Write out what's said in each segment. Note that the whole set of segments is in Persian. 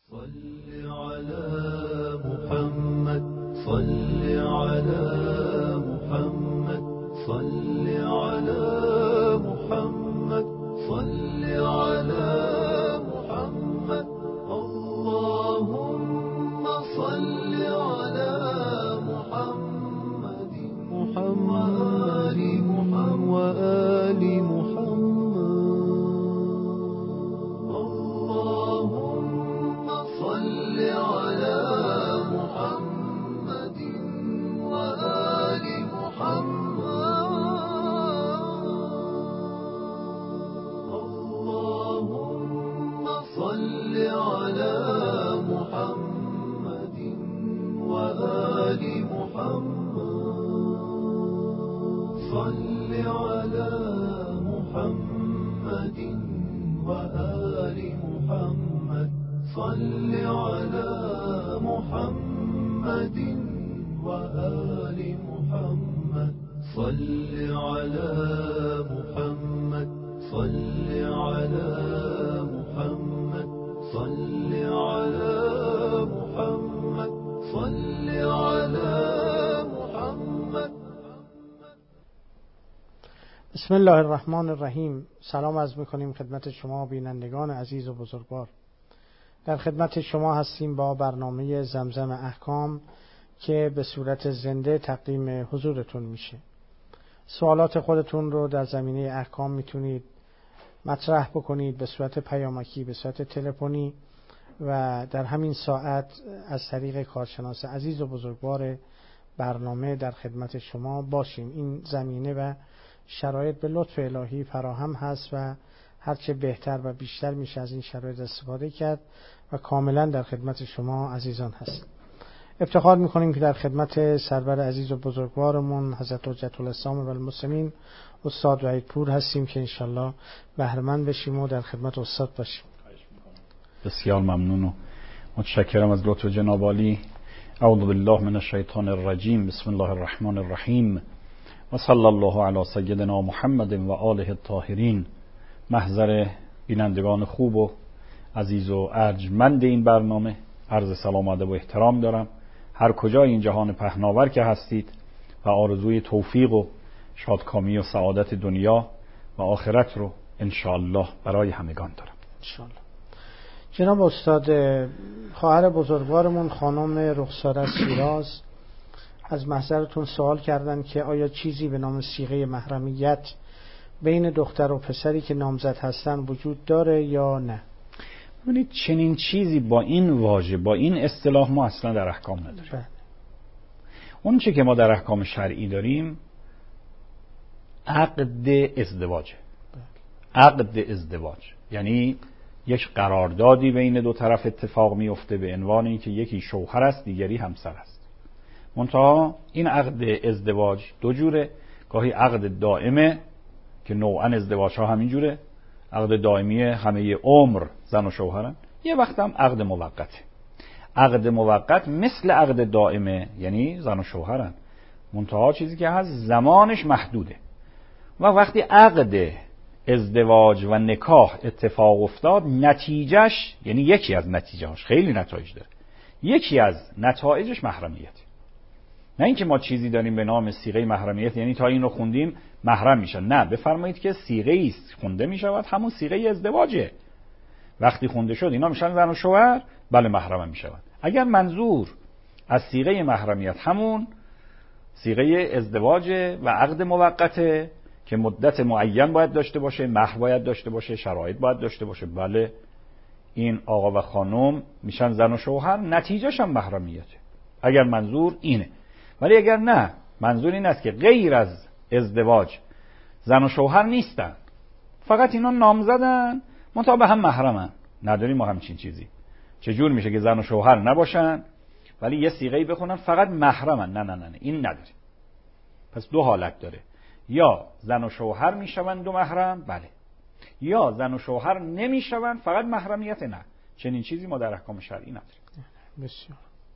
صل على محمد صل على محمد صل على محمد صل على محمد اللهم صل على محمد وآل محمد اللهم صل على محمد وآل محمد اللهم صل على محمد وآل محمد صل على محمد وآل محمد صل على محمد وآل محمد صل على محمد صل على محمد صل على محمد صل على محمد. بسم الله الرحمن الرحیم. سلام عرض می‌کنیم خدمت شما بینندگان عزیز و بزرگوار. در خدمت شما هستیم با برنامه زمزم احکام که به صورت زنده تقدیم حضورتون میشه. سوالات خودتون رو در زمینه احکام میتونید مطرح بکنید به صورت پیامکی، به صورت تلفنی و در همین ساعت از طریق کارشناس عزیز و بزرگوار برنامه در خدمت شما باشیم. این زمینه و شرایط به لطف الهی فراهم هست و هرچه بهتر و بیشتر میشه از این شرایط استفاده کرد و کاملا در خدمت شما عزیزان هست. افتخار میکنیم که در خدمت سرور عزیز و بزرگوارمون حضرت حجت الاسلام و المسلمین استاد وحیدپور هستیم که انشالله بهره‌مند بشیم و در خدمت استاد باشیم. بسیار ممنون و متشکرم از لطف جناب عالی. اعوذ بالله من الشیطان الرجیم. بسم الله الرحمن الرحیم و صلی الله علی سیدنا محمد و آله الطاهرین. محضر بینندگان خوب و عزیز و ارجمند این برنامه عرض سلام و ادب و احترام دارم. هر کجای این جهان پهناور که هستید و آرزوی توفیق و شادکامی و سعادت دنیا و آخرت رو انشاءالله برای همگان دارم. انشاءالله. جناب استاد، خواهر بزرگوارمون خانم رخسار از شیراز از محضرتون سوال کردن که آیا چیزی به نام صیغه محرمیت بین دختر و پسری که نامزد هستن وجود داره یا نه؟ ببینید چنین چیزی با این واژه، با این اصطلاح ما اصلا در احکام نداریم. اون چه که ما در احکام شرعی داریم عقد ازدواجه. عقد ازدواج یعنی یک قراردادی بین دو طرف اتفاق میفته به عنوان اینکه یکی شوهر است دیگری همسر است. منتها این عقد ازدواج دو جوره. گاهی عقد دائمه که نوعا ازدواج ها همین جوره، عقد دائمی همه عمر زن و شوهرن. یه وقت هم عقد موقته. عقد موقت مثل عقد دائمه یعنی زن و شوهرن، منتها چیزی که هست زمانش محدوده. و وقتی عقد ازدواج و نکاح اتفاق افتاد نتیجهش، یعنی یکی از نتیجهاش، خیلی نتایج داره، یکی از نتایجش محرمیت. نه اینکه ما چیزی داریم به نام صیغه محرمیت یعنی تا این رو خوندیم محرم میشن. نه، بفرمایید که صیغه است خونده میشود، همون صیغه ازدواجه. وقتی خونده شد اینا میشن زن و شوهر، بله محرم میشود. اگر منظور از صیغه محرمیت همون صیغه ازدواجه و عقد موقته که مدت معین باید داشته باشه، مهر باید داشته باشه، شرایط باید داشته باشه، بله این آقا و خانم میشن زن و شوهر، نتیجهش هم محرمیته اگر منظور اینه. ولی اگر نه، منظور این است که غیر از ازدواج زن و شوهر نیستن، فقط اینا نامزدن منتها به هم محرمن، نداریم ما همچین چیزی. چجور میشه که زن و شوهر نباشن ولی یه صیغه‌ای بخونن فقط محرمن؟ نه نه نه، این نداریم. پس دو حالت داره، یا زن و شوهر میشوند دو محرم، بله، یا زن و شوهر نمیشوند فقط محرمیت نه. چنین چیزی ما در احکام شرعی نداریم. بسیار.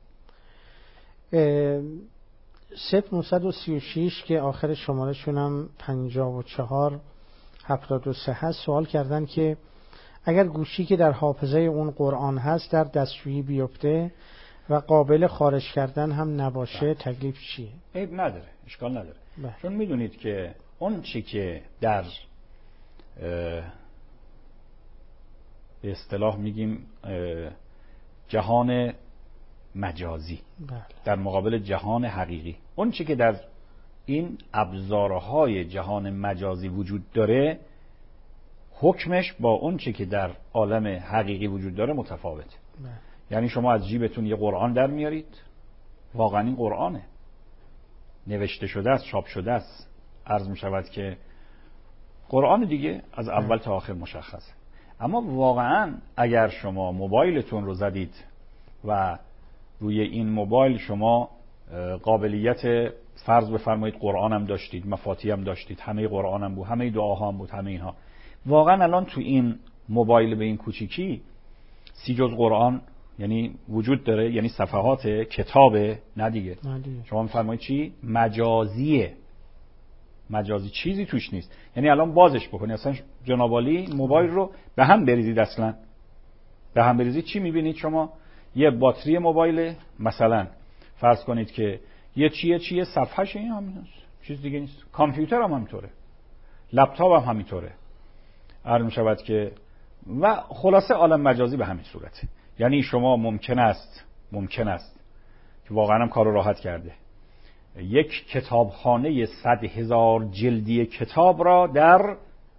0936 که آخر شماره‌شون هم 5473 هست سوال کردن که اگر گوشی که در حافظه اون قرآن هست در دستشویی بیفته و قابل خارج کردن هم نباشه تکلیف چیه؟ عیب نداره، اشکال نداره. بله. چون میدونید که اون چی که در به اصطلاح میگیم جهان مجازی در مقابل جهان حقیقی، اون چی که در این ابزارهای جهان مجازی وجود داره حکمش با اون چی که در عالم حقیقی وجود داره متفاوته. یعنی شما از جیبتون یه قرآن در میارید، واقعا این قرآنه، نوشته شده است، چاپ شده است، عرض می شود که قرآن دیگه از اول تا آخر مشخصه. اما واقعا اگر شما موبایلتون رو زدید و روی این موبایل شما قابلیت فرض بفرمایید قرآن هم داشتید، مفاتیح هم داشتید، همه قرآن هم بود، همه دعاها هم بود، همه اینها، واقعا الان تو این موبایل به این کوچیکی 30 جز قرآن یعنی وجود داره، یعنی صفحات کتابه، نه دیگه. شما میفرمایید چی؟ مجازیه، مجازی، چیزی توش نیست. یعنی الان بازش بکنی اصلا جناب عالی موبایل رو به هم بریزید، اصلا به هم بریزید چی میبینید شما؟ یه باتری موبایل مثلا فرض کنید که یه چیه صفحه‌ش این همینه، چیز دیگه نیست. کامپیوتر هم همینطوره، لپتاپ هم همینطوره، عرض می‌شود که و خلاصه عالم مجازی به همین صورته. یعنی شما ممکن است که واقعا هم کارو راحت کرده، یک کتابخانه 100,000 جلدی کتاب را در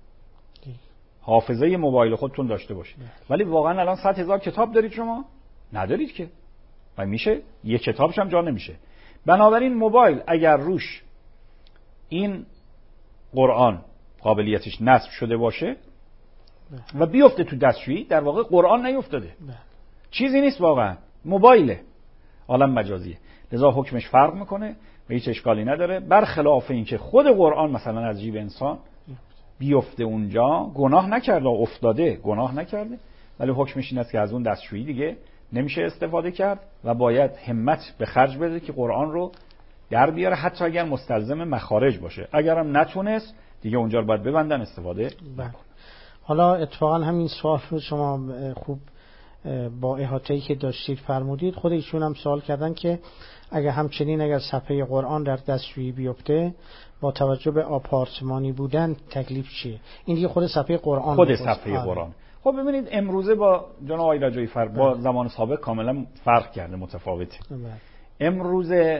حافظه موبایل خودتون داشته باشید. ولی واقعا الان 100,000 کتاب دارید شما؟ ندارید که. و میشه یک کتابش هم جا نمیشه. بنابراین موبایل اگر روش این قرآن قابلیتش نصب شده باشه و بیفته تو دستشویی، در واقع قرآن نیفتاده، چیزی نیست، واقعا موبایله، عالم مجازیه. لذا حکمش فرق میکنه و هیچ اشکالی نداره. برخلاف اینکه خود قرآن مثلا از جیب انسان بیفته اونجا، گناه نکرده، افتاده، گناه نکرده، ولی حکمش این است که از اون دستشویی دیگه نمیشه استفاده کرد و باید همت به خرج بده که قرآن رو در بیاره، حتی اگر مستلزم مخارج باشه. اگرم نتونست دیگه اونجا رو باید ببندن، استفاده نکنه. حالا اتفاقا همین سوال رو شما خوب با احاطه‌ای که داشتید فرمودید. خود ایشون هم سوال کردن که اگر صفحه قرآن در دستشویی بیفته با توجه به آپارتمانی بودن تکلیف چیه؟ این دیگه خود صفحه قرآن، خود صفحه قرآن. خب ببینید امروزه با جناب آقای رجایی با زمان سابق کاملا فرق کرده، متفاوته. امروزه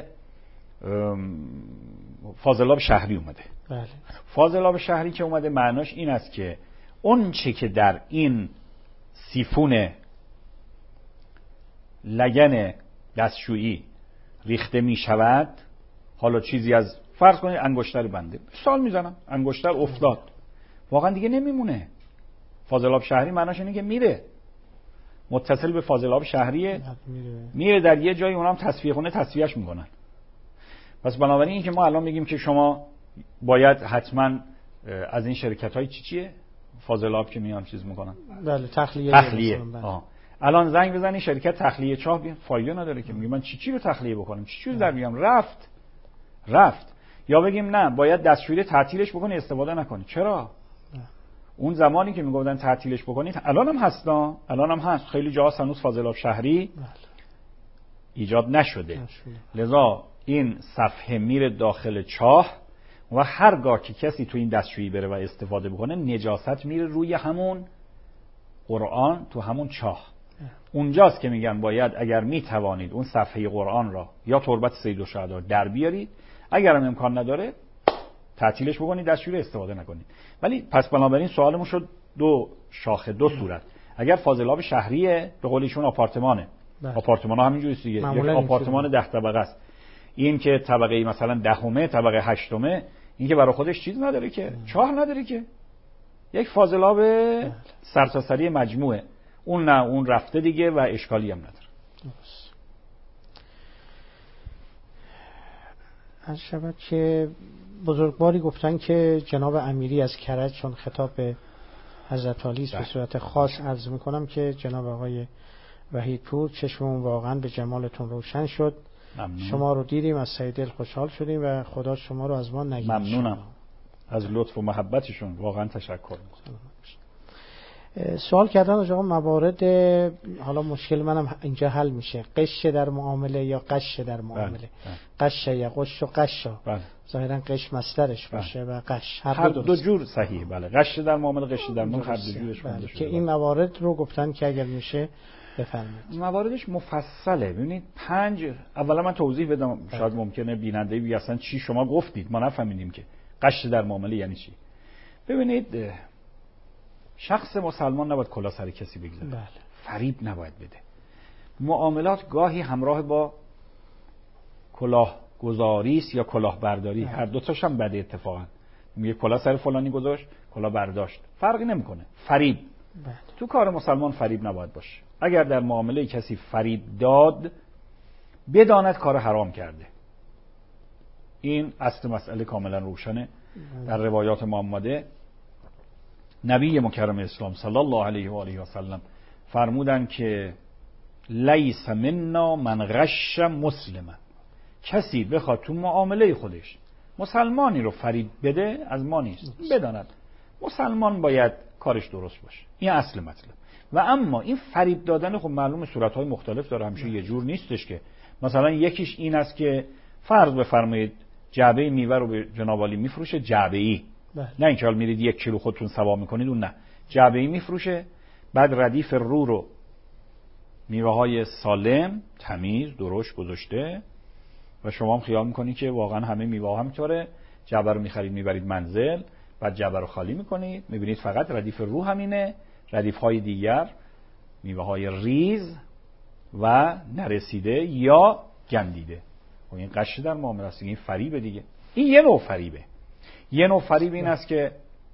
فاضلاب شهری اومده. بله. فاضلاب شهری که اومده معناش این است که اون چه که در این سیفون لگن دستشویی ریخته می شود، حالا چیزی از فرض کنید انگشتر بنده، مثال میزنم، انگشتر افتاد، واقعا دیگه نمیمونه. فاضلاب شهری معناش اینه که میره، متصل به فاضلاب شهریه، میره در یه جایی، اونم تصفیه خونه تصفیهش میکنن. پس بنابراین این که ما الان میگیم که شما باید حتما از این شرکت‌های چیه فاضلاب که میان چیز میکنن، بله، تخلیه. الان زنگ بزنی شرکت تخلیه چاه بیان، فایده نداره که میگه من چی رو تخلیه بکنم، چی در بیام، رفت. یا بگیم نه باید دستشویی تعطیلش بکنی، استفاده نکنی. چرا؟ اون زمانی که میگفتن تعطیلش بکنید، الان هم هست خیلی جاها هنوز فاضلاب شهری ایجاد نشده. لذا این صفحه میره داخل چاه و هرگاه که کسی تو این دستشویی بره و استفاده بکنه، نجاست میره روی همون قرآن تو همون چاه. اونجاست که میگن باید اگر میتوانید اون صفحه قرآن را یا تربت سید الشهدا در بیارید، اگر هم امکان نداره تعطیلش بکنید، دستشویی استفاده نکنید. ولی پس بنابراین سوالمون شد دو شاخه، دو صورت. اگر فاضلاب شهریه به قول ایشون آپارتمانه، آپارتمان ها همینجوریه دیگه، یک آپارتمان 10 طبقه است. این که طبقه مثلا 10، طبقه 8، این که برای خودش چیز نداره که، چاه نداره که، یک فاضلاب سرتاسری مجموعه. اون نه، اون رفته دیگه و اشکالی هم نداره. از شبت که بزرگواری گفتن که جناب امیری از کرج، چون خطاب به حضرت علی به صورت خاص عرض میکنم که جناب آقای وحیدپور چشممون واقعا به جمالتون روشن شد. ممنون. شما رو دیدیم، از سعی دل خوشحال شدیم و خدا شما رو از ما نگیره. ممنونم از لطف و محبتشون، واقعا تشکر میکنم. سوال کردن آقا موارد، حالا مشکل منم اینجا حل میشه، قش در معامله یا قش در معامله. قش یا قش و قش، ظاهرا قش مصدرش باشه و قش هر دو جور صحیح. بله، قش در معامله، قش در معامله، هر دو جورش بله. که این موارد رو گفتن که اگر میشه بفرمایید. مواردش مفصله. ببینید 5، اولا من توضیح بدم، شاید ممکنه بیننده بگه اصلا چی شما گفتید ما نفهمیدیم که قش در معامله یعنی چی. ببینید شخص مسلمان نباید کلاه سر کسی بگذاره. بله. فریب نباید بده. معاملات گاهی همراه با کلاه گذاری است یا کلاه برداری. هر دو تاش هم بده اتفاقا. میگه کلاه سر فلانی گذاشت، کلاه برداشت، فرقی نمیکنه. فریب. بله. تو کار مسلمان فریب نباید باشه. اگر در معامله کسی فریب داد، بداند کار حرام کرده. این اصل مسئله کاملا روشنه. در روایات ما آمده نبی مکرم اسلام صلی الله علیه و آله و سلم فرمودن که لیس منا من غش مسلما. کسی بخواد تو معامله خودش مسلمانی رو فریب بده از ما نیست. بداند مسلمان باید کارش درست باشه. این اصل مطلب. و اما این فریب دادن خب معلومه صورت‌های مختلف داره، همیشه یه جور نیستش که مثلا یکیش این است که فرض بفرمایید جعبه میوه رو به جناب عالی میفروشه، جعبه‌ای، نه اینکه حال میرید 1 کیلو خودتون سوا میکنید، اون نه، جعبه‌ای میفروشه، بعد ردیف رو میوه‌های سالم تمیز درشت گذاشته و شما هم خیال میکنید که واقعا همه میوه همینطوره، جعبه رو میخرید میبرید منزل، بعد جعبه رو خالی میکنید، میبینید فقط ردیف رو همینه، ردیف‌های دیگر میوه‌های ریز و نرسیده یا گندیده. و این قش در معامله است، این فریبه دیگه. این یه نوع فریبه. یه نوع فریب این است که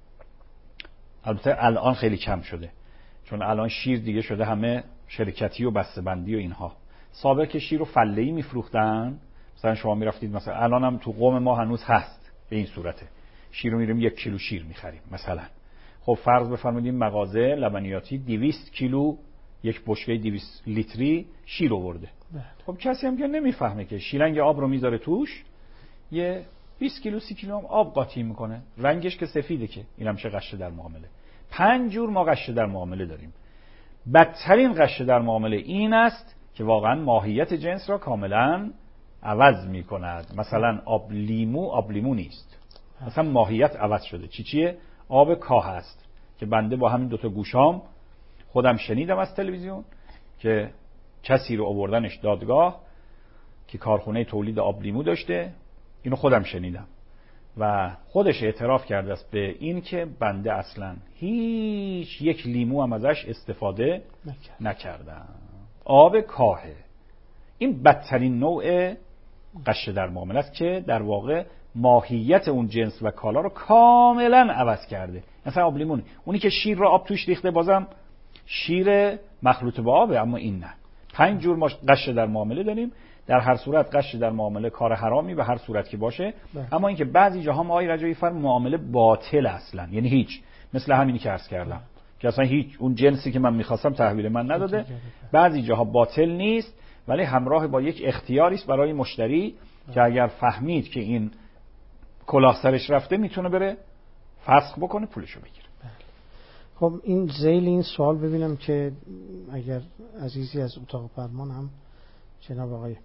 البته الان خیلی کم شده، چون الان شیر دیگه شده همه شرکتی و بسته‌بندی و اینها. سابق که شیر رو فله‌ای میفروختن، مثلا شما میرفتید، مثلا الان هم تو قوم ما هنوز هست به این صورته، شیر رو میریم 1 کیلو شیر میخریم مثلا. خب فرض بفرمایید این مغازه لبنیاتی 200 کیلو، یک بشکه 200 لیتری شیر آورده. خب کسی هم که نمیفهمه که شیلنگ آب رو میذاره توش، یه 20 کیلو 30 کیلو هم آب قاطی میکنه، رنگش که سفیده، که اینم چه قشه در معامله. 5 جور ما قشه در معامله داریم. بدترین قشه در معامله این است که واقعا ماهیت جنس را کاملا عوض میکند. مثلا آب لیمو نیست، مثلا ماهیت عوض شده. چیه؟ آب کاه است که بنده با همین 2 گوشام خودم شنیدم از تلویزیون که کسی رو آوردنش دادگاه که کارخونه تولید آب لیمو داشته، اینو خودم شنیدم و خودش اعتراف کرده است به این که بنده اصلا هیچ 1 لیمو هم ازش استفاده نکردم. آب کاهه. این بدترین نوع قشه در معامله است که در واقع ماهیت اون جنس و کالا رو کاملا عوض کرده. مثلا آب لیمون، اونی که شیر رو آب توش ریخته بازم شیر مخلوط با آبه، اما این نه. 5 جور ما قشه در معامله داریم. در هر صورت قشه در معامله کار حرامی به هر صورت که باشه. اما اینکه بعضی جاها آقای رجایی فرم معامله باطل اصلا، یعنی هیچ، مثل همینی که عرض کردم که اصلا هیچ اون جنسی که من می‌خواستم تحویل من نداده. بعضی جاها باطل نیست ولی همراه با یک اختیاری است برای مشتری که اگر فهمید که این کلاه سرش رفته میتونه بره فسخ بکنه، پولشو بگیره. خب این ذیل این سوال ببینم که اگر عزیزی از اتاق فرمان هم جناب آقای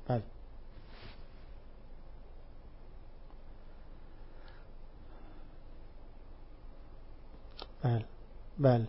بله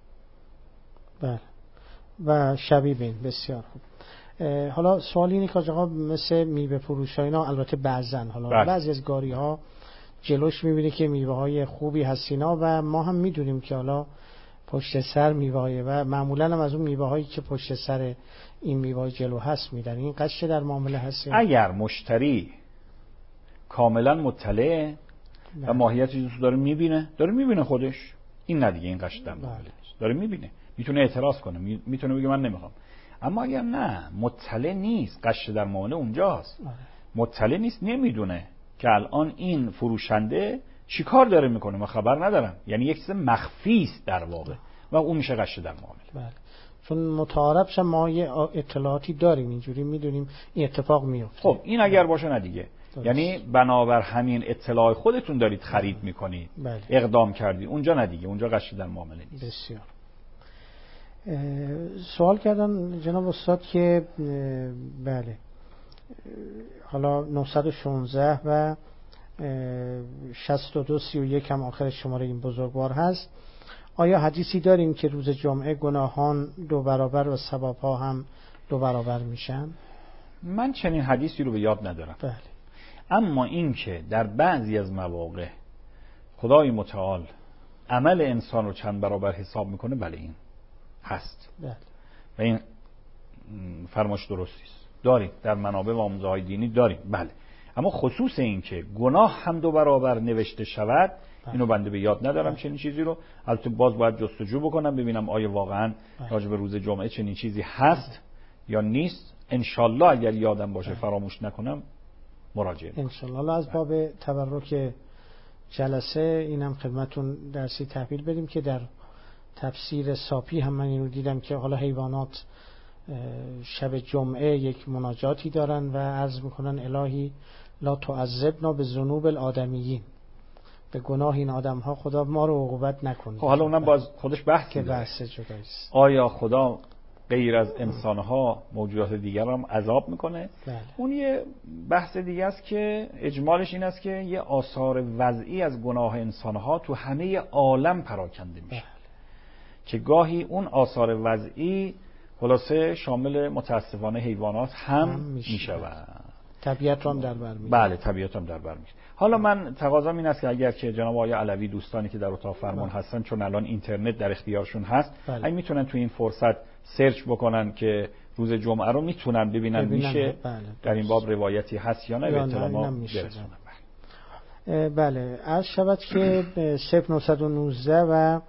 و شبیبین. بسیار خوب. حالا سوال اینه که آقا مثل میوه فروش ها اینا، البته بعضن حالا بعضی از گاری ها جلوش میبینه که میوه های خوبی هستینا و ما هم میدونیم که حالا پشت سر میوه های و معمولا هم از اون میوه هایی که پشت سر این میوه جلو هست میدن. این قشه در معامله هست؟ اگر مشتری کاملا مطلع و ماهیت چیزی داره میبینه خودش، این نه دیگه، این قشه در معامله است. داره میبینه، میتونه اعتراض کنه، میتونه بگه من نمیخوام. اما اگر نه مطلع نیست، قشه در معامله اونجاست. مطلع نیست، نمیدونه که الان این فروشنده چی کار داره میکنه، من خبر ندارم، یعنی یک چیز مخفی است در واقع و اون میشه قشه در معامله. بله. چون متعارفش ما یه اطلاعاتی داریم، اینجوری میدونیم این اتفاق میفته. خب این اگر باشه نه دیگه، یعنی بنابر همین اطلاع خودتون دارید خرید میکنید، اقدام کردید، اونجا نه دیگه، اونجا قشه در معامله نیست. بسیار سوال کردن جناب استاد که بله حالا 916 و 6231 هم آخر شماره این بزرگوار هست. آیا حدیثی داریم که روز جمعه گناهان 2 برابر و ثوابها هم 2 برابر میشن؟ من چنین حدیثی رو به یاد ندارم. بله. اما این که در بعضی از مواقع خدای متعال عمل انسان رو چند برابر حساب میکنه، بله این هست. بله. و این فرمایش درستی است، داریم در منابع و آموزه‌های دینی داریم. بله. اما خصوص این که گناه هم 2 برابر نوشته شود، اینو بنده به یاد ندارم چنین چیزی رو. البته باز باید جستجو بکنم ببینم آیا واقعا راجع به روز جمعه چنین چیزی هست یا نیست. انشالله اگر یادم باشه فراموش نکنم مراجعه میکنم انشالله. از باب تبرک جلسه اینم خدمتون درسی تحویل بدیم که در تفسیر صافی هم من اینو دیدم که حالا حیوانات شب جمعه یک مناجاتی دارن و عرض میکنن الهی لا تعذبنا به ذنوب الآدمیین، به گناه این آدم ها خدا ما رو عقوبت نکنه. حالا اونم باز خودش بحث که بحث جداییست. آیا خدا غیر از انسانها موجودات دیگر هم عذاب میکنه؟ بله. اون یه بحث دیگه است که اجمالش این است که یه آثار وضعی از گناه انسانها تو همه عالم پراکنده میشه. بله. که گاهی اون آثار وضعی خلاصه شامل متاسفانه حیوانات هم میشود. طبیعت هم در بر میگیره. بله طبیعت هم در بر میگیره. حالا من تقاضام این است که اگر که جناب آقای علوی دوستانی که در اتاق فرمان هستن، چون الان اینترنت در اختیارشون هست، اگه میتونن تو این فرصت سرچ بکنن که روز جمعه رو میتونن ببینن میشه در این باب روایتی هست یا نه، به اطلاع ما برسونن. بله. عرض شود که 0919 و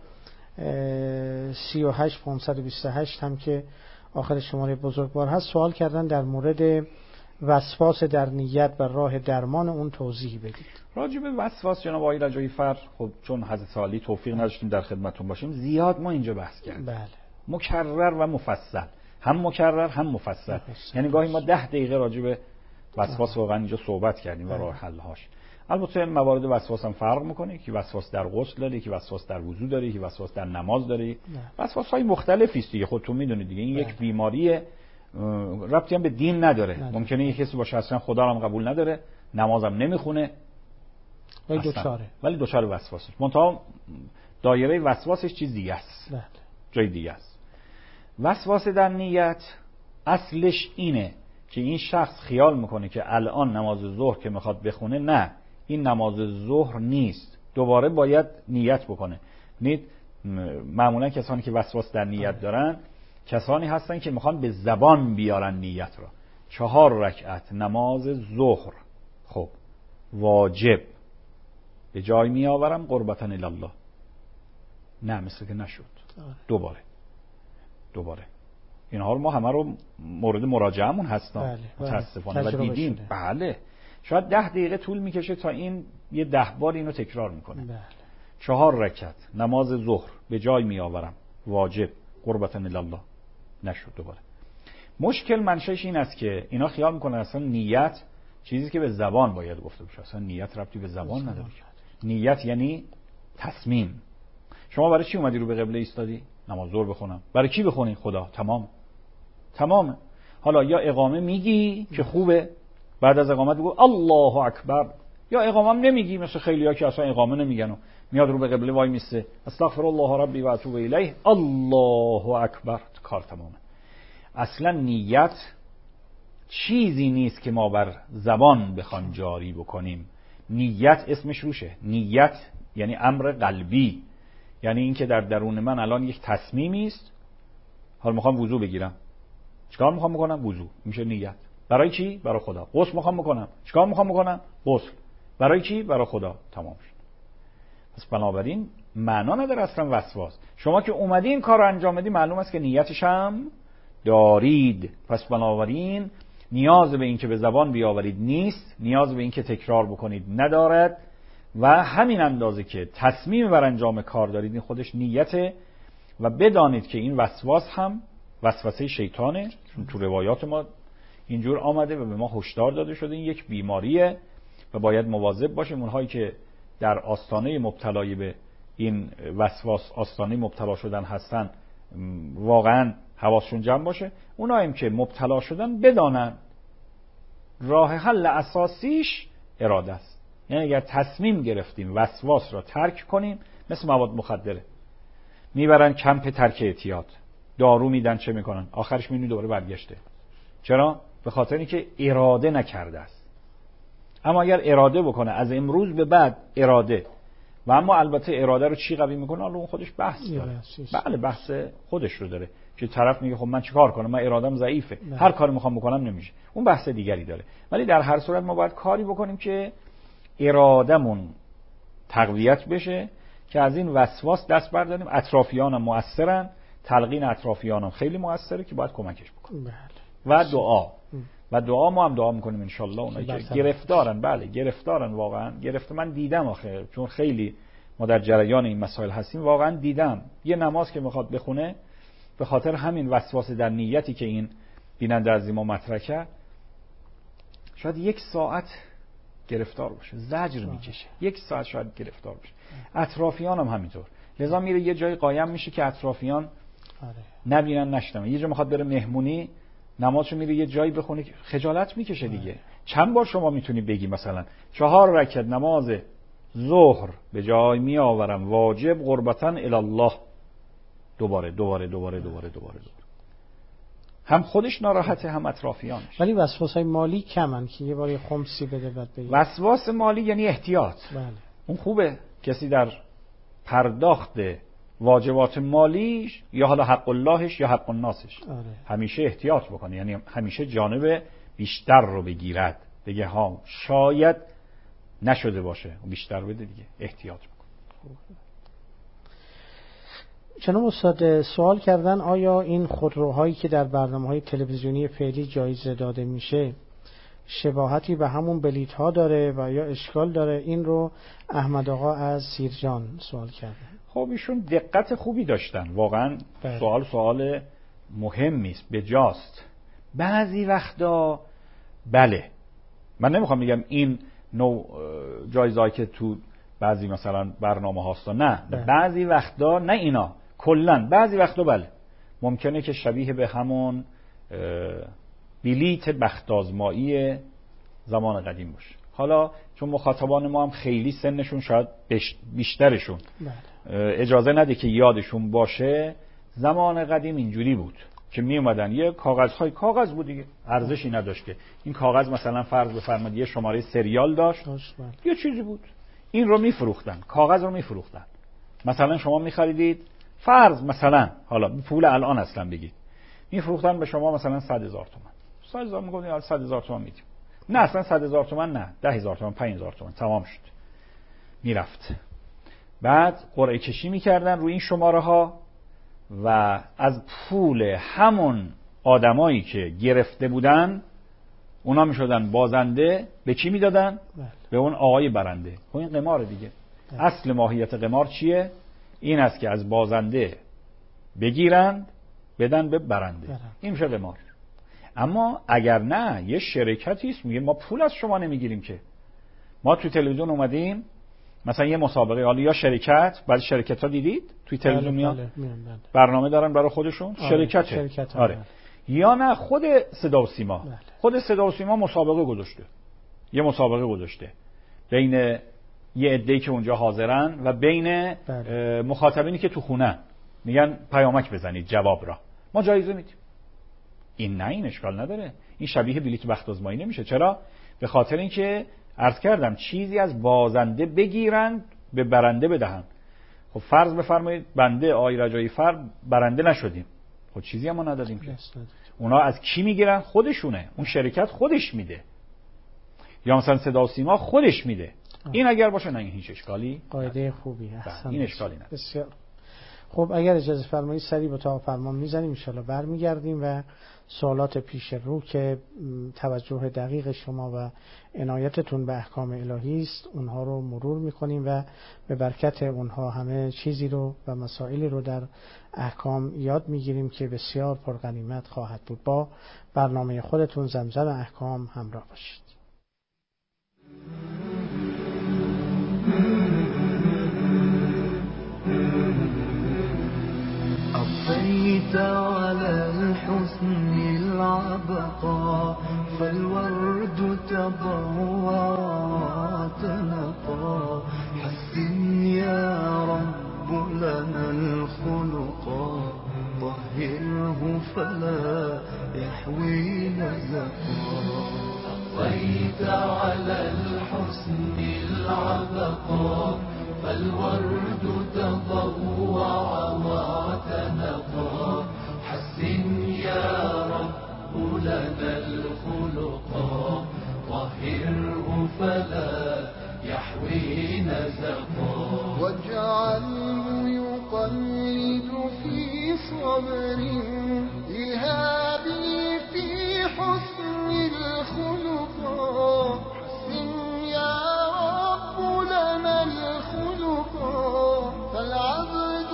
38528 هم که آخر شماره بزرگوار هست سوال کردن در مورد وسواس در نیت و راه درمان اون توضیح بدید. راجع به وسواس جناب آقای رجایی فر، خب چون حضرت عالی توفیق نداشتیم در خدمتتون باشیم زیاد ما اینجا بحث کردیم. بله. مکرر و مفصل، هم مکرر هم مفصل. یعنی گاهی ما 10 دقیقه راجع به وسواس واقعا اینجا صحبت کردیم و راه حل هاش. البته موارد وسواس هم فرق میکنه، که وسواس در غسل داره، که وسواس در وضو داره، که وسواس در نماز داره. وسواس های مختلفی است دیگه، خودتون میدونید دیگه. این یک بیماریه، ربطی هم به دین نداره. ممکنه یک کسی باشه اصلا خدا رو هم قبول نداره، نمازم نمیخونه، ولی دوچار وسواسه. منتها دایره وسواسش چیز دیگه است. جای دیگه است. وسواس در نیت اصلش اینه که این شخص خیال میکنه که الان نماز ظهر که میخواد بخونه، نه این نماز ظهر نیست، دوباره باید نیت بکنه. معمولا کسانی که وسواس در نیت دارن کسانی هستن که میخوان به زبان بیارن نیت را. 4 رکعت نماز ظهر خب واجب به جای میآورم قربتا الله. نه مثل که نشد. دوباره اینها رو ما همه رو مورد مراجعهمون هستن متاسفانه و دیدیم. بله شاید 10 دقیقه طول میکشه تا این یه 10 بار اینو تکرار میکنه. 4 رکعت نماز ظهر به جای میآورم واجب قربتا الله. نشد دوباره. مشکل منشأش این است که اینا خیال میکنن اصلا نیت چیزی که به زبان باید گفته بشه. اصلا نیت ربطی به زبان نداره. نیت یعنی تصمیم. شما برای چی اومدی رو به قبله ایستادی؟ نماز ظهر بخونم. برای کی بخونی؟ خدا. تمامه. حالا یا اقامه میگی که خوبه، بعد از اقامت بگو الله اکبر، یا اقامه نمیگی مثل خیلیا که اصلا اقامه نمیگن و میاد رو به قبله وای میسته استغفر الله ربی و اتوب الیه الله اکبر، کار تمامه. اصلا نیت چیزی نیست که ما بر زبان بخوان جاری بکنیم. نیت اسمش روشه. نیت یعنی امر قلبی، یعنی این که در درون من الان یک تصمیمی است. حالا میخوام وضو بگیرم، چیکار میخوام بکنم؟ وضو میشه نیت. برای چی؟ برای خدا. غسل میخوام بکنم، چیکار میخوام بکنم؟ غسل. برای چی؟ برای خدا. تمام شد. پس بنابراین معنا نداره اصلا وسواس. شما که اومدی این کار رو انجام بدی معلوم است که نیتش هم دارید. پس بنابراین نیاز به این که به زبان بیاورید نیست، نیاز به این که تکرار بکنید ندارد، و همین اندازه که تصمیم بر انجام کار دارید این خودش نیته. و بدانید که این وسواس هم وسوسه شیطانه، چون تو روایات ما اینجور آمده و به ما هشدار داده شده این یک بیماریه و باید مواظب باشیم. اونهایی که در آستانه مبتلای به این وسواس آستانه مبتلا شدن هستن واقعا حواسشون جمع باشه. اوناییم که مبتلا شدن بدانن راه حل اساسیش اراده است. یعنی اگر تصمیم گرفتیم وسواس را ترک کنیم، مثل مواد مخدره، میبرن کمپ ترک اعتیاد، دارو میدن، چه میکنن، آخرش میبینی دوباره برگشته. چرا؟ به خاطر اینکه اراده نکرده است. اما اگر اراده بکنه از امروز به بعد اراده، و اما البته اراده رو چی قوی میکنه، اون خودش بحث داره. بله بحث خودش رو داره که طرف میگه خب من چیکار کنم، من ارادم ضعیفه، هر کاری میخوام بکنم نمیشه، اون بحث دیگری داره. ولی در هر صورت ما باید کاری بکنیم که ارادمون تقویت بشه، که از این وسواس دست برداریم. اطرافیانم مؤثرن، تلقین اطرافیانم خیلی مؤثره که باید کمکش بکنیم. و دعا ما هم دعا میکنیم انشالله اونایی که گرفتارن، بله گرفتارن، واقعا گرفته. من دیدم آخه، چون خیلی ما در جریان این مسائل هستیم، واقعا دیدم یه نماز که میخواد بخونه، به خاطر همین وسواس در نیتی که این بیننده از ما مطرح کرد، شاید 1 ساعت گرفتار باشه، زجر میکشه، 1 ساعت شاید گرفتار باشه. اطرافیان هم همینطور. لذا میره یه جای قایم میشه که اطرافیان نبینن نشنون. یه جا میخواد بره مهمونی، نمازشو میره یه جایی بخونه، خجالت میکشه دیگه. چند بار شما میتونی بگی مثلا 4 رکعت نماز ظهر به جای میآورم، واجب قربتاً الی الله، دوباره. هم خودش ناراحته، هم اطرافیانش. ولی وسواسای مالی کمن که یه بار خمسی بده بعد بگه. وسواس مالی یعنی احتیاط. بله. اون خوبه کسی در پرداخت واجبات مالیش، یا حالا حق اللهش یا حق الناسش، همیشه احتیاط بکنه. یعنی همیشه جانب بیشتر رو بگیرد، بگه ها شاید نشده باشه، بیشتر بده دیگه، احتیاط بکن. جناب استاد سوال کردن آیا این خودروهایی که در برنامه‌های تلویزیونی فعلی جایزه داده میشه شباهتی به همون بلیط ها داره و یا اشکال داره؟ این رو احمد آقا از سیرجان سوال کرده. خب ایشون دقت خوبی داشتن، واقعا سوال مهمی است، بجاست. بعضی وقتا بله، من نمیخوام بگم این نوع جایزه‌ای که تو بعضی مثلا برنامه هاست، نه بعضی وقتا، نه اینا کلا، بعضی وقتا بله ممکنه که شبیه به همون بلیت بخت آزمایی زمان قدیم باشه. حالا چون مخاطبان ما هم خیلی سنشون شاید بیشترشون اجازه نده که یادشون باشه، زمان قدیم اینجوری بود که می اومدن یه کاغذ بود دیگه، ارزشی نداشت که این کاغذ مثلا فرض بفرمایید یه شماره سریال داشت، یه چیزی بود، این رو میفروختن، کاغذ رو میفروختن. مثلا شما می‌خریدید فرض مثلا، حالا پول الان اصلا بگید، میفروختن به شما مثلا 100,000 تومان. 100,000 میگفتن حالا 100,000 تومان میدیم. نه اصلا 100,000 تومان نه، 10,000 تومان، 5,000 تومان، تمام شد. میرفت. بعد قرعه کشی میکردن روی این شماره ها و از پول همون آدمایی که گرفته بودن اونا میشدن بازنده. به کی میدادن؟ به اون آقای برنده. خب این قمار دیگه. اصل ماهیت قمار چیه؟ این است که از بازنده بگیرند بدن به برنده. این میشه قمار. اما اگر نه، یه شرکتی است میگه ما پول از شما نمیگیریم که، ما تو تلویزیون اومدیم مثلا یه مسابقه، حالا یا شرکت، بعضی شرکت‌ها دیدید توی تلویزیون میاد برنامه دارن برای خودشون، شرکت آره. یا نه خود صدا و سیما، خود صدا و سیما مسابقه گذاشته، یه مسابقه گذاشته بین یه عده‌ای که اونجا حاضرن و بین مخاطبینی که تو خونه میگن پیامک بزنید جواب را، ما جایزه میدیم. این اشکال نداره، این شبیه بلیت بخت آزمایی نمیشه. چرا؟ به خاطر اینکه عرض کردم چیزی از بازنده بگیرن به برنده بدهن. خب فرض بفرمایید بنده آقای رجایی فرد برنده نشدیم، خب چیزی هم ما ندادیم که. اونا از کی میگیرن؟ خودشونه، اون شرکت خودش میده، یا مثلا صدا و سیما خودش میده. این اگر باشه نه، این هیچ اشکالی، قاعده خوبی، این اشکالی نداره. بسیار خب، اگر اجازه فرمایید سری به اتاق فرمان میزنیم، ان شاءالله برمیگردیم و سوالات پیش رو که توجه دقیق شما و عنایتتون به احکام الهی است اونها رو مرور میکنیم و به برکت اونها همه چیزی رو و مسائلی رو در احکام یاد میگیریم که بسیار پرغنیمت خواهد بود. با برنامه خودتون زمزم احکام همراه باشید. الطيب أطفيت على الحسن العبقى فالورد تضوع وتنقى حسن يا رب لنا الخلقا طهره فلا يحوي نزقا أطفيت على الحسن العبقى فالورد تضوع وتنقى حسن يا رب لنا الخلقا طهره فلا يحوي نزقا واجعله يقلد في صبر إيهابي في حسن الخلقا حسن يا رب لنا الخلقا فالعبد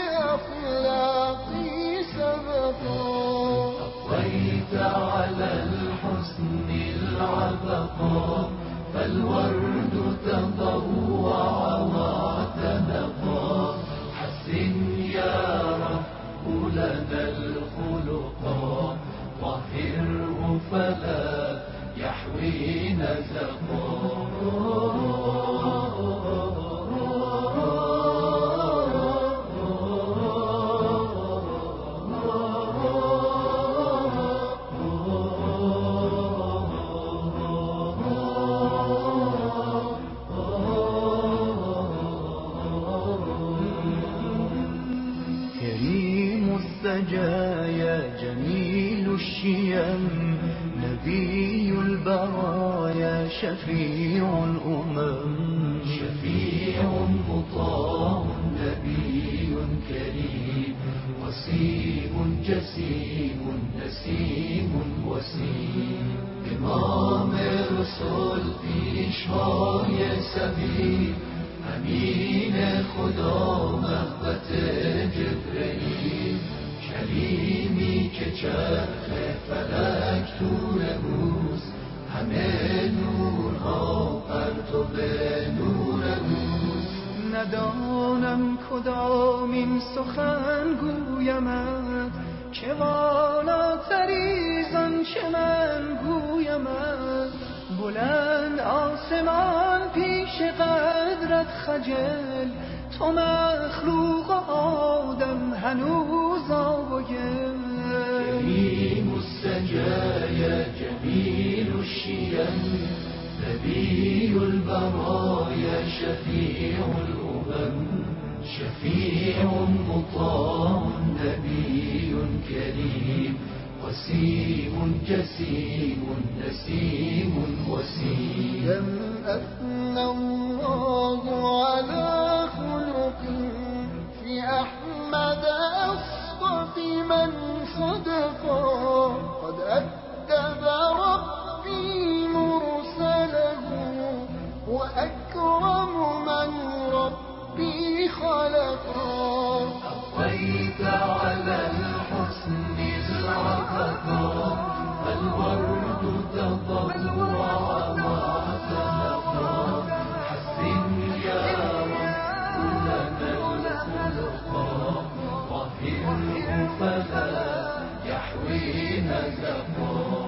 بأخلاقي سبقا أطفيت على الحسن العبقا فالورد تضوع وتنقى حسن يا رب لنا الخلقا طهره فلا يحوي نزقا السجايا جميل الشيم نبي البرايا شفيع الأمم شفيع مطاع نبي كريم وسيم جسيم نسيم وسيم إمام الرسل پیشوای سبیل امین خدا مهبت جبرئیل کلیمی که چرخ فلک طول روز همه نورها پرتو به نور روز ندانم کدامین سخن گویمت که والاتری زآنچه من گویمت بلند آسمان پیش قدرت خجل تو مخلوق آدم هنوز آبگل کریم السجایا جمیل الشیم نبی البرایا شفیع الأمم شفیع مطاع نبی کریم وسيم جسيم نسيم وسيم لم أثنى الله على خلق في أحمد أصفى من صدقا قد أدب ربي مرسله وأكرم من ربي خلقا أطفيت على الحسن العبقا فالورد تضوع وتنقى حسن يا رب لنا الخلقا طهره فلا يحوي نزقا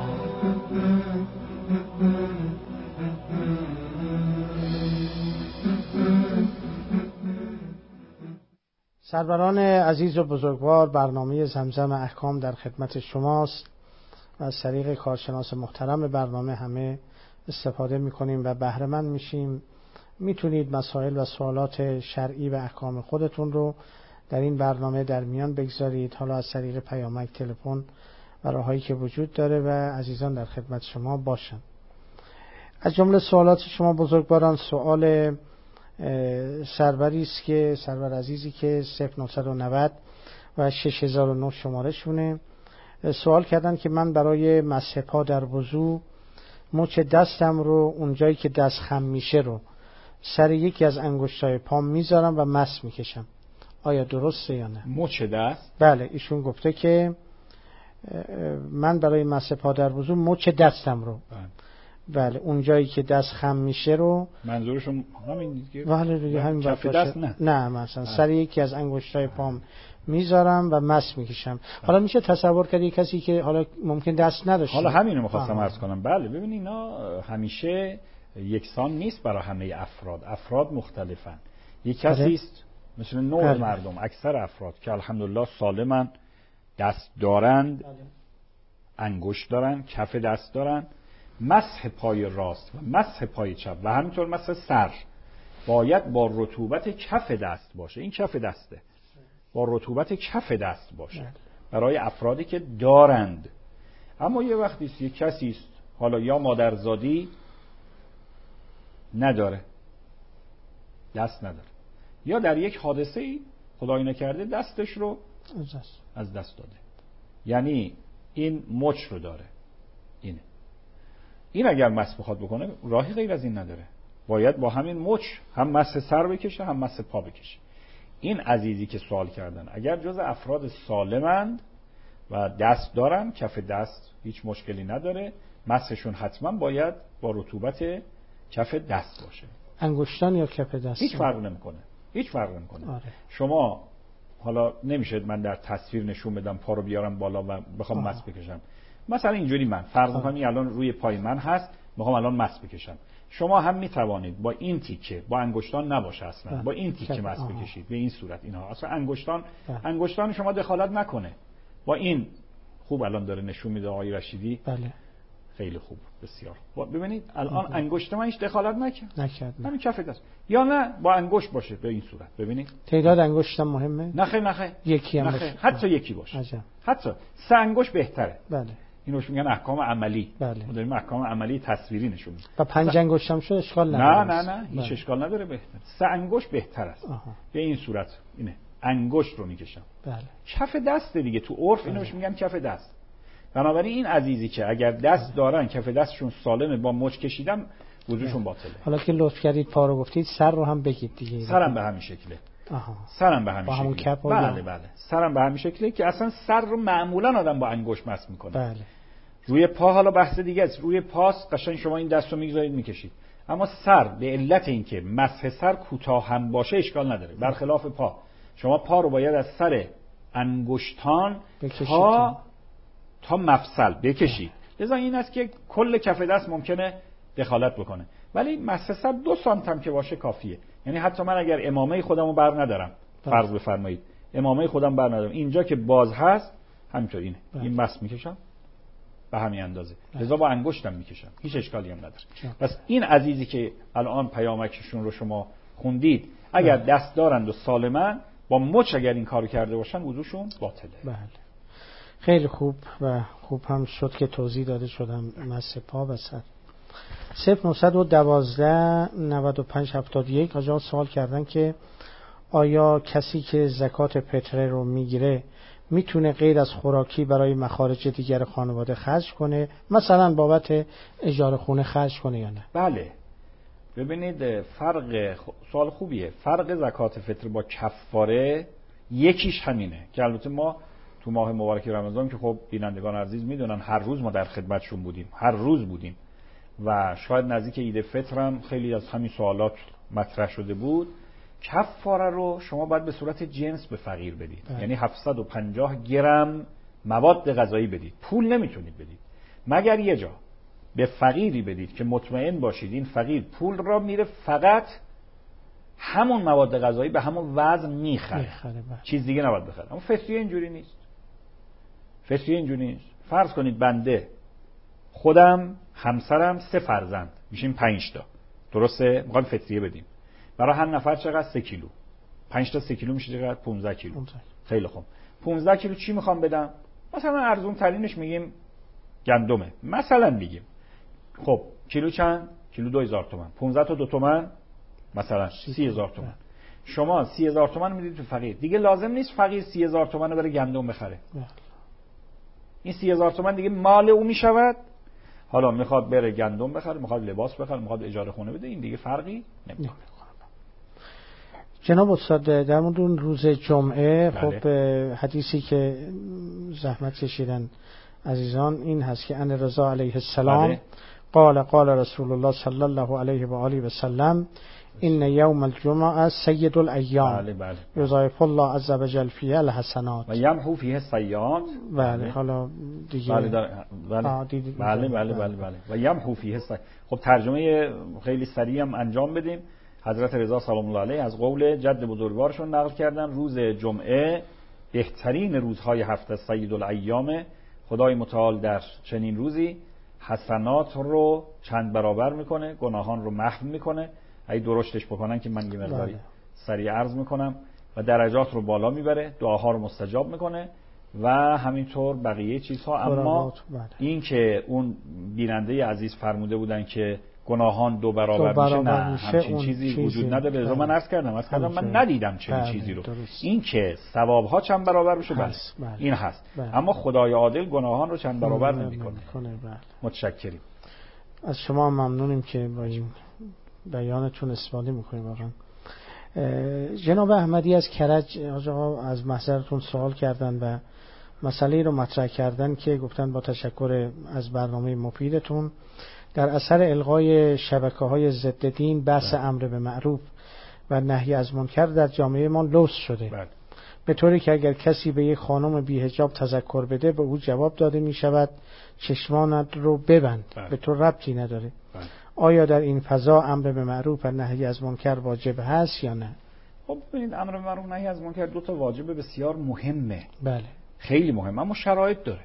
سروران عزیز و بزرگوار، برنامه زمزم احکام در خدمت شماست و از طریق کارشناس محترم برنامه همه استفاده میکنیم و بهره مند میشیم. میتونید مسائل و سوالات شرعی و احکام خودتون رو در این برنامه در میان بگذارید، حالا از طریق پیامک، تلفن و راههایی که وجود داره و عزیزان در خدمت شما باشن. از جمله سوالات شما بزرگواران سوال سروری است که سرور عزیزی که 0990 و 6009 شماره شونه سوال کردن که من برای مسح پا در وضو مچ دستم رو اونجایی که دست خم میشه رو سر یکی از انگشتای پام میذارم و مس میکشم، آیا درسته یا نه؟ مچ دست؟ بله، ایشون گفته که من برای مسح پا در وضو مچ دستم رو بله اون جایی که دست خم میشه رو منظورشون همین دیگه. بله دیگه همین کف دست نه مثلا سر یکی از انگشتای پام میذارم و مس میکشم. حالا میشه تصور کرد یک کسی که حالا ممکن دست نداشته. حالا همینو می‌خواستم عرض کنم. بله ببین اینا همیشه یکسان نیست برای همه افراد مختلفن. یک کسی است مثل نوع مردم، اکثر افراد که الحمدلله سالمن، دست دارند، انگشت دارن، کف دست دارن، مسح پای راست و مسح پای چپ و همینطور مسح سر باید با رطوبت کف دست باشه. این کف دسته، با رطوبت کف دست باشه برای افرادی که دارند. اما یه وقتی است یک کسی است حالا یا مادرزادی نداره، دست نداره، یا در یک حادثه‌ای خدای نکرده دستش رو از دست داده، یعنی این مچ رو داره، این اگر مس بخواد بکنه راهی غیر از این نداره، باید با همین مچ هم مس سر بکشه هم مس پا بکشه. این عزیزی که سوال کردن اگر جز افراد سالمند و دست دارن، کف دست هیچ مشکلی نداره، مسشون حتما باید با رطوبت کف دست باشه. انگشتان یا کف دست هیچ فرق نمیکنه، هیچ فرق نمیکنه. آره. شما حالا نمیشه من در تصویر نشون بدم پا رو بیارم بالا و بخوام مس بکشم. مثلا اینجوری من فرض می‌کنم این الان روی پای من هست، میخوام الان مس بکشم. شما هم میتوانید با این تیکه، با انگشتان نباشه اصلا، با این تیکه مس بکشید به این صورت. اینها اصلا انگشتان شما دخالت نکنه. با این خوب الان داره نشون میده آقای رشیدی. بله. خیلی خوب، بسیار. ببینید الان انگشت من هیچ دخالت نکرد. همین کف دست. یا نه با انگشت باشه به این صورت. ببینید تعداد انگشتم مهمه؟ نخه یکی هم باشه. حتی یکی باشه. عجب. حتی 3 انگشت بهتره. بله. اینوش میگن احکام عملی. بله. ما داریم احکام عملی تصویری نشون میدیم. و 5 انگشت هم شد اشکال نداره. نه هیچ اشکال نداره، بهتره. 3 انگشت بهتر است. به این صورت اینه. انگشت رو میکشم. بله. کف دست دیگه تو عرف اینوش میگن کف دست. بنابراین این عزیزی که اگر دست دارن، کف دستشون سالمه، با مچ کشیدن وضوشون باطله. حالا که لطف کردید پا رو گفتید، سر رو هم بگید دیگه. سرم به همین شکله. سرم به همین شکله. بله. سرم به همین شکله که اصلا سر رو معمولا آدم با انگشت مس میکنه. بله. روی پا حالا بحث دیگه است. روی پاس قشنگ شما این دستو میگذارید میکشید. اما سر به علت اینکه مسح سر کوتاه هم باشه اشکال نداره. برخلاف پا، شما پا رو باید از سر انگشتان تا مفصل بکشید. لذا این است که کل کف دست ممکنه دخالت بکنه، ولی مسح سر 2 سانت هم که باشه کافیه. یعنی حتی من اگر امامه خودمو بر ندارم، فرض بفرمایید امامه خودم بر ندارم، اینجا که باز هست همینطور این مس میکشم به همین اندازه، لذا با انگشتم میکشم، هیچ اشکالی هم نداره. پس این عزیزی که الان پیامکشون رو شما خوندید اگر دست دارند و سالمن، با مچ اگر این کارو کرده باشن وضوشون باطله. بله. خیلی خوب و خوب هم شد که توضیح داده شدم مسح پا و سر. 0912 95 71 آقا سوال کردن که آیا کسی که زکات فطره رو میگیره میتونه غیر از خوراکی برای مخارج دیگر خانواده خرج کنه، مثلا بابت اجاره خونه خرج کنه یا نه؟ بله. ببینید سوال خوبیه. فرق زکات فطر با کفاره یکیش همینه که البته ما تو ماه مبارک رمضان که خب بینندگان عزیز میدونن هر روز ما در خدمتشون بودیم، هر روز بودیم و شاید نزدیک عید فطر هم خیلی از همین سوالات مطرح شده بود. کفاره رو شما باید به صورت جنس به فقیر بدید. یعنی 750 گرم مواد غذایی بدید. پول نمیتونید بدید مگر یه جا به فقیری بدید که مطمئن باشید این فقیر پول را میره فقط همون مواد غذایی به همون وزن میخره، چیز دیگه نباید بخره. اما فطریه اینجوری نیست. فرض کنید بنده خودم، همسرم، 3 فرزند میشیم 5 تا، درسته؟ میخوایم فطریه بدیم. برای هر نفر چقدر؟ 3 کیلو. 5 تا 3 کیلو میشه چقدر؟ 15 کیلو. خیلی خوب. 15 کیلو چی میخوام بدم؟ مثلا ارزون ترینش میگیم گندمه. مثلا میگیم خب کیلو چند؟ کیلو 2000 تومان. 15 تا 2 تومان مثلا 30000 تومان. شما 30000 تومان میدید تو فقیر. دیگه لازم نیست فقیر 30000 تومان رو بره گندم بخره. این 30000 تومان دیگه مال او میشود. حالا میخواد بره گندم بخره، میخواد لباس بخره، میخواد اجاره خونه بده، این دیگه فرقی نمیکنه. جناب استاد در مورد روز جمعه خب حدیثی که زحمت کشیدن عزیزان این هست که ان رضا علیه السلام قال رسول الله صلی الله علیه و آله و سلم این یوم الجمعه سید الایام. بله بله. یضاعف الله عز وجل فیه الحسنات و یمحو فیه السیئات. بله حالا دیگه بله بله بله بله بله. و یمحو فیه السیئات. خب ترجمه خیلی سریع هم انجام بدیم. حضرت رضا سلام الله علیه از قول جد بزرگوارشون نقل کردن روز جمعه بهترین روزهای هفته سید الایام. خدای متعال در چنین روزی حسنات رو چند برابر میکنه، گناهان رو محو میکنه. اگه درشتش بکنن که من یه مقداری سریع عرض میکنم، و درجات رو بالا میبره، دعاها رو مستجاب میکنه و همینطور بقیه چیزها. اما این که اون بیننده عزیز فرموده بودن که گناهان دو برابر میشه، نه همچین چیزی وجود نداره. رضا من عرض کردم من ندیدم چنین چیزی رو. این که ثوابها چند برابر بشه بله این هست، اما خدای عادل گناهان رو چند برابر نمیکنه. متشکریم از شما، ممنونیم که با این بیانتون استفاده میکنیم. واقعا جناب احمدی از کرج آقا از محضرتون سوال کردن و مسئله رو مطرح کردن که گفتن با تشکر از برنامه مفیدتون، در اثر الغای شبکه‌های ضد دین بحث امر به معروف و نهی از منکر در جامعه ما لوث شده، به طوری که اگر کسی به یک خانم بی‌حجاب تذکر بده به او جواب داده می شود چشمانت رو ببند، به تو ربطی نداره. آیا در این فضا امر به معروف و نهی از منکر واجب هست یا نه؟ خب ببینید، امر به معروف نهی از منکر دو تا واجب بسیار مهمه. بله خیلی مهمه، اما شرایط داره.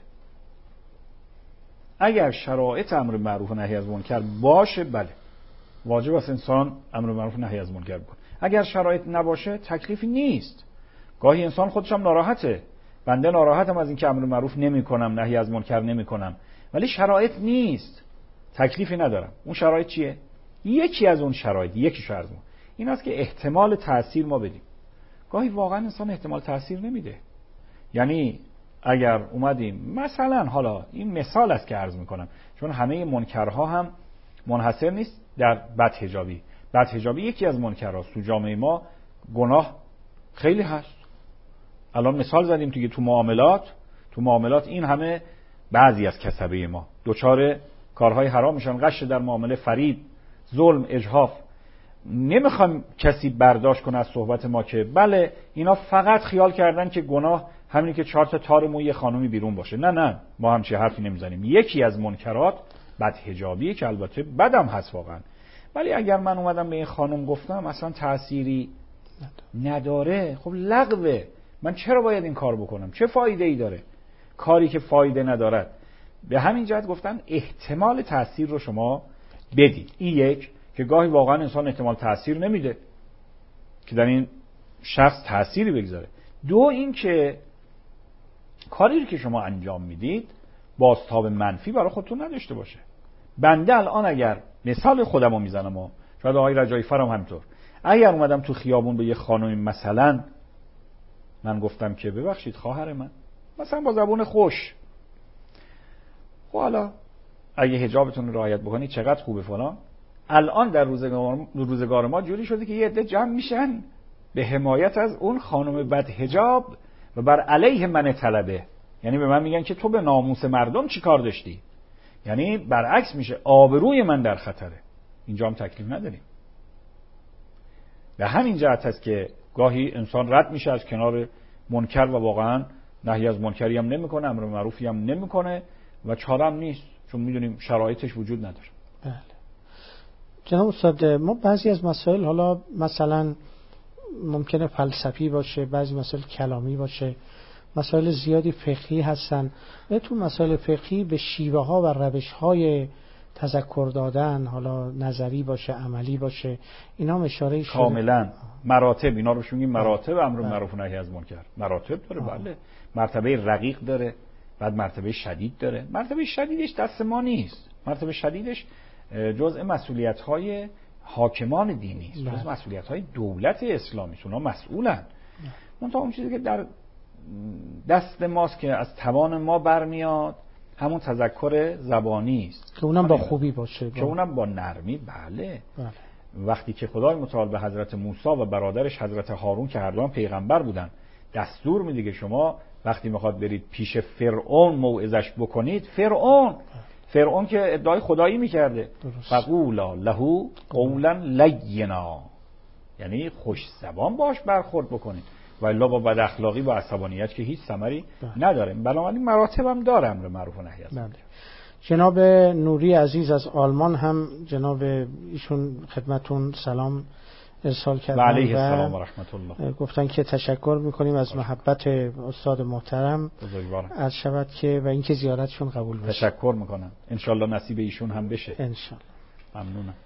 اگر شرایط امر به معروف و نهی از منکر باشه بله واجب است انسان امر به معروف و نهی از منکر بکنه. اگر شرایط نباشه تکلیفی نیست. گاهی انسان خودش هم ناراحته، بنده ناراحتم از اینکه امر به معروف نمی‌کنم، نهی از منکر نمی‌کنم، ولی شرایط نیست، تکلیفی ندارم. اون شرایط چیه؟ یکی از اون شرایط، یکیش از اون این است که احتمال تأثیر ما بدیم. گاهی واقعا انسان احتمال تأثیر نمیده. یعنی اگر اومدیم مثلا، حالا این مثال است که عرض میکنم، چون همه منکرها هم منحصر نیست در بدحجابی. بدحجابی یکی از منکرهاست. تو جامعه ما گناه خیلی هست. الان مثال زدیم دیگه، تو معاملات این همه بعضی از کسبه ما دوچار کارهای حرام میشن، غش در معامله، فریب، ظلم، اجحاف. نمیخوام کسی برداشت کنه از صحبت ما که بله اینا فقط خیال کردن که گناه همینی که 4 تا تار موی خانومی بیرون باشه. نه ما همچین حرفی نمیزنیم. یکی از منکرات بدحجابیه که البته بدم هست واقعا، ولی اگر من اومدم به این خانم گفتم اصلا تأثیری نداره، خب لغوه. من چرا باید این کار بکنم؟ چه فایده ای داره کاری که فایده ندارد؟ به همین جهت گفتن احتمال تأثیر رو شما بدید. این یک که گاهی واقعا انسان احتمال تأثیر نمیده که در این شخص تأثیری بگذاره. دو این که کاری که شما انجام میدید بازتاب منفی برای خودتون نداشته باشه. بنده الان اگر مثال خودمو میزنم و شاید آقای رجایی فرام همینطور، اگر اومدم تو خیابون به یه خانمی مثلا من گفتم که ببخشید خواهر من، مثلا با زبون خوش، خب حالا اگه حجابتون رو رعایت بکنید چقدر خوبه فلان. الان در روزگار ما جوری شده که یه عده جمع میشن به حمایت از اون خانم بد حجاب و بر علیه من طلبه. یعنی به من میگن که تو به ناموس مردم چی کار داشتی؟ یعنی برعکس میشه، آبروی من در خطره. اینجا هم تکلیف نداریم. به همین جهت است که گاهی انسان رد میشه از کنار منکر و واقعا نهی از منکری هم نمیکنه، امر معروفی هم نمیکنه و چاره هم نیست، چون میدونیم شرایطش وجود نداره. بله جناب استاد، ما بعضی از مسائل، حالا مثلا ممکنه فلسفی باشه، بعضی مسائل کلامی باشه، مسائل زیادی فقهی هستن. تو مسائل فقهی به شیوه ها و روش های تذکر دادن، حالا نظری باشه عملی باشه، اینا هم اشاره شده کاملا. مراتب، اینا رو میگیم مراتب امر معروف و نهی از منکر. مراتب داره بله. مرتبه رقیق داره، بعد مرتبه شدید داره. مرتبه شدیدش دست ما نیست. مرتبه شدیدش جزء مسئولیت‌های حاکمان دینی است، جزء مسئولیت‌های دولت اسلامی است. اونا مسئولن. منتها اون چیزی که در دست ماست که از توان ما برمیاد همون تذکر زبانی است که اونم با خوبی باشه، که اونم با نرمی. بله. وقتی که خدای متعال به حضرت موسی و برادرش حضرت هارون که هر دو هم پیغمبر بودن دستور میده که شما وقتی میخواد برید پیش فرعون موعظش بکنید، فرعون که ادعای خدایی میکرده، فقولا له قولا لینا، یعنی خوش زبان باش برخورد بکنید، والا با بد اخلاقی با عصبانیت که هیچ ثمری نداره. بنابراین مراتب هم داره امر معروف و نهی از منکر. جناب نوری عزیز از آلمان هم جناب ایشون خدمتون سلام ارسال کردن و علیه السلام و رحمت الله. گفتن که تشکر میکنیم از محبت استاد محترم از شود که و اینکه زیارتشون قبول بشه. تشکر میکنم، انشالله نصیب ایشون هم بشه انشالله. ممنونم.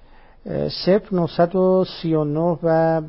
0939 و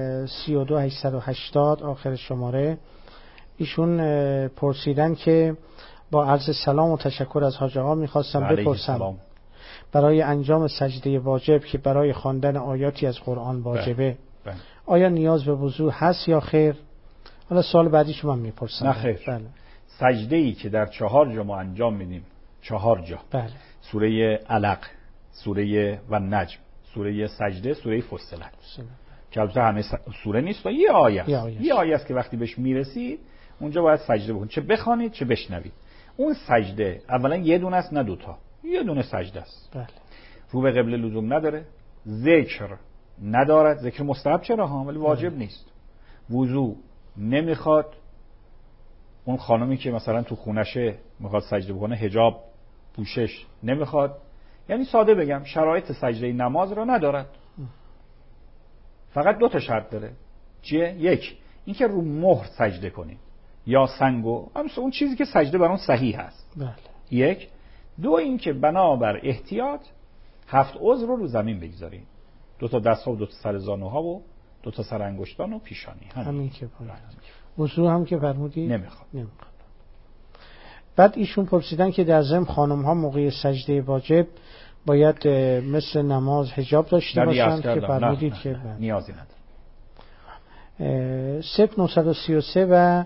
32880 آخر شماره. ایشون پرسیدن که با عرض سلام و تشکر از حاج آقا میخواستم بپرسم برای انجام سجده واجب که برای خواندن آیاتی از قرآن واجبه آیا نیاز به وضو هست یا خیر؟ حالا سوال بعدی شما میپرسم. نه خیر. بله. سجده ای که در 4 جا ما انجام میدیم، 4 جا، بله. سوره علق، سوره و نجم، سوره سجده، سوره فصلت که البته همه سوره نیست و یه آیه است که وقتی بهش میرسید اونجا باید سجده بکنید، چه بخوانید چه بشنوید. اون سجده اولا یه دونه است نه دوتا، یه دونه سجده است. بله. رو به قبله لزوم نداره، ذکر ندارد، ذکر مستحب چرا ها ولی واجب نیست. وضو نمیخواد. اون خانمی که مثلا تو خونشه میخواد سجده بکنه حجاب پوشش نمیخواد. یعنی ساده بگم شرایط سجده نماز را ندارد. فقط 2 شرط داره. چیه؟ 1 اینکه رو مهر سجده کنید یا سنگو، اون چیزی که سجده بر اون صحیح هست. بله. 1. 2 اینکه بنابر احتیاط 7 عضو رو زمین بگذارید. 2 دست ها و 2 سر زانو ها و 2 سر انگشتان و پیشانی. همین که وضو هم که فرمودید نمیخواد. بعد ایشون پرسیدن که در ضمن خانم ها موقع سجده واجب باید مثل نماز حجاب داشته باشن که فرمودید که نیازی نداره. 0933 و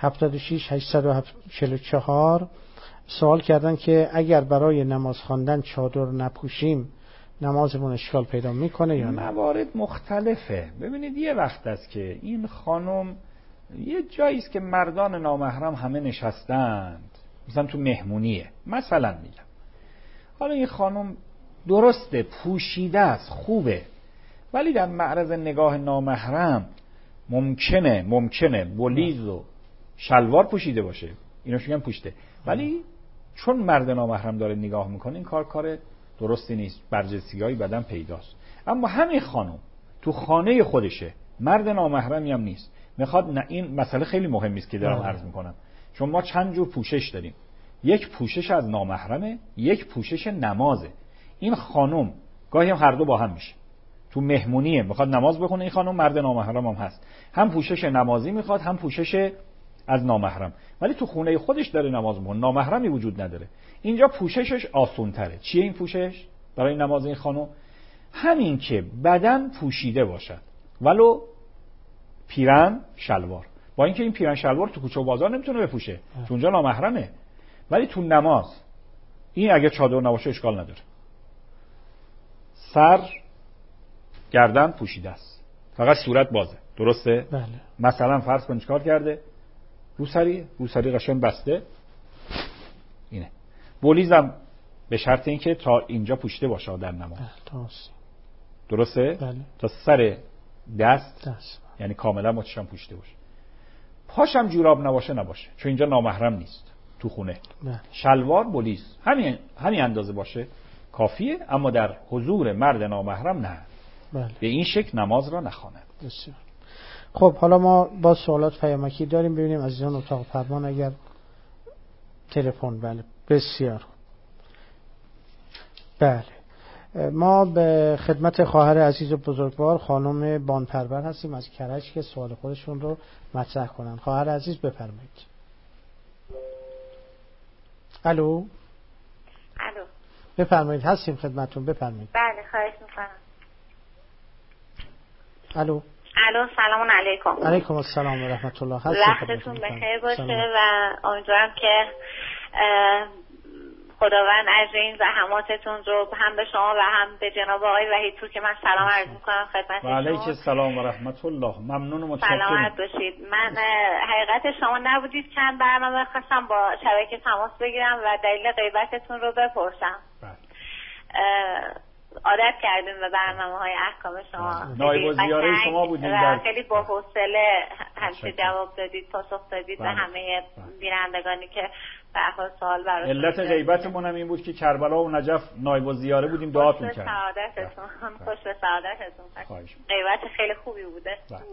76844 سوال کردن که اگر برای نماز خواندن چادر نپوشیم نمازمون اشکال پیدا میکنه یا نه؟ موارد مختلفه. ببینید یه وقت است که این خانم یه جایی است که مردان نامحرم همه نشستند، مثلا تو مهمونیه مثلا میگم، حالا این خانم درسته پوشیده است خوبه، ولی در معرض نگاه نامحرم ممکنه بلیز و شلوار پوشیده باشه، اینو میگن پوشیده، ولی چون مرد نامحرم داره نگاه میکنه این کار درستی نیست، برجستگی‌های بدن پیداست. اما همین خانم تو خانه خودشه، مرد نامحرمی هم نیست، میخواد نه. این مسئله خیلی مهمی است که دارم عرض میکنم، چون ما چند جور پوشش داریم. یک پوشش از نامحرمه، یک پوشش نمازه. این خانم گاهی هم هر دو با هم میشه. تو مهمونیه میخواد نماز بخونه، این خانم مرد نامحرم هم هست، هم پوشش نمازی میخواد هم پوشش از نامحرم، ولی تو خونه خودش داره نماز میخونه، نامحرمی وجود نداره. اینجا پوششش آسون تره. چیه این پوشش برای نماز این خانم؟ همین که بدن پوشیده باشد، ولو پیرن شلوار، با اینکه این پیرن شلوار تو کوچه و بازار نمیتونه بپوشه چون اونجا نامحرمه، ولی تو نماز این اگه چادر نباشه اشکال نداره. سر گردن پوشیده است، فقط صورت بازه، درسته؟ بله. مثلا فرض کن چیکار کرده؟ روسری قشنگ بسته، اینه. بولیزم به شرط اینکه تا اینجا پوشیده باشه در نماز. درسته؟ بله. تا سر دست. یعنی کاملا مچشم پوشیده باشه. پاشم جوراب نباشه چون اینجا نامحرم نیست تو خونه. بله. شلوار بولیز همین اندازه باشه کافیه، اما در حضور مرد نامحرم نه. بله. به این شکل نماز را نخوانه. بسیار. خب حالا ما با سوالات پیامکی داریم، ببینیم عزیزان اتاق فرمان اگر تلفن. بله بسیار. بله ما به خدمت خواهر عزیز و بزرگوار خانم بانپرور هستیم از کرج که سوال خودشون رو مطرح کنن. خواهر عزیز بفرمایید. الو بفرمایید، هستیم خدمتتون، بفرمایید. بله خواهش میکنم. الو سلام علیکم. علیکم السلام و رحمت الله. وقتتون بخیر باشه و امیدوارم که خداوند اجر این زحماتتون رو هم به شما و هم به جناب آقای وحیدپور که من سلام عرض میکنم خدمتتون. و علیکم السلام و رحمت الله. ممنون و متشکرم. سلامت باشید. من حقیقت شما نبودید چند برنامه خواستم با شبکه تماس بگیرم و دلیل غیبتتون رو بپرسم. عادت کردیم به برنامه‌های احکام شما. نایب الزیاره شما بودیم در خیلی با حوصله همیشه جواب دادید، پاسخ دادید به همه بینندگانی که به هر سوال براشون. علت غیبتمون هم این بود که کربلا و نجف نایب الزیاره بودیم، دعاتون کردیم. خوش به سعادتتون. غیبت خیلی خوبی بوده.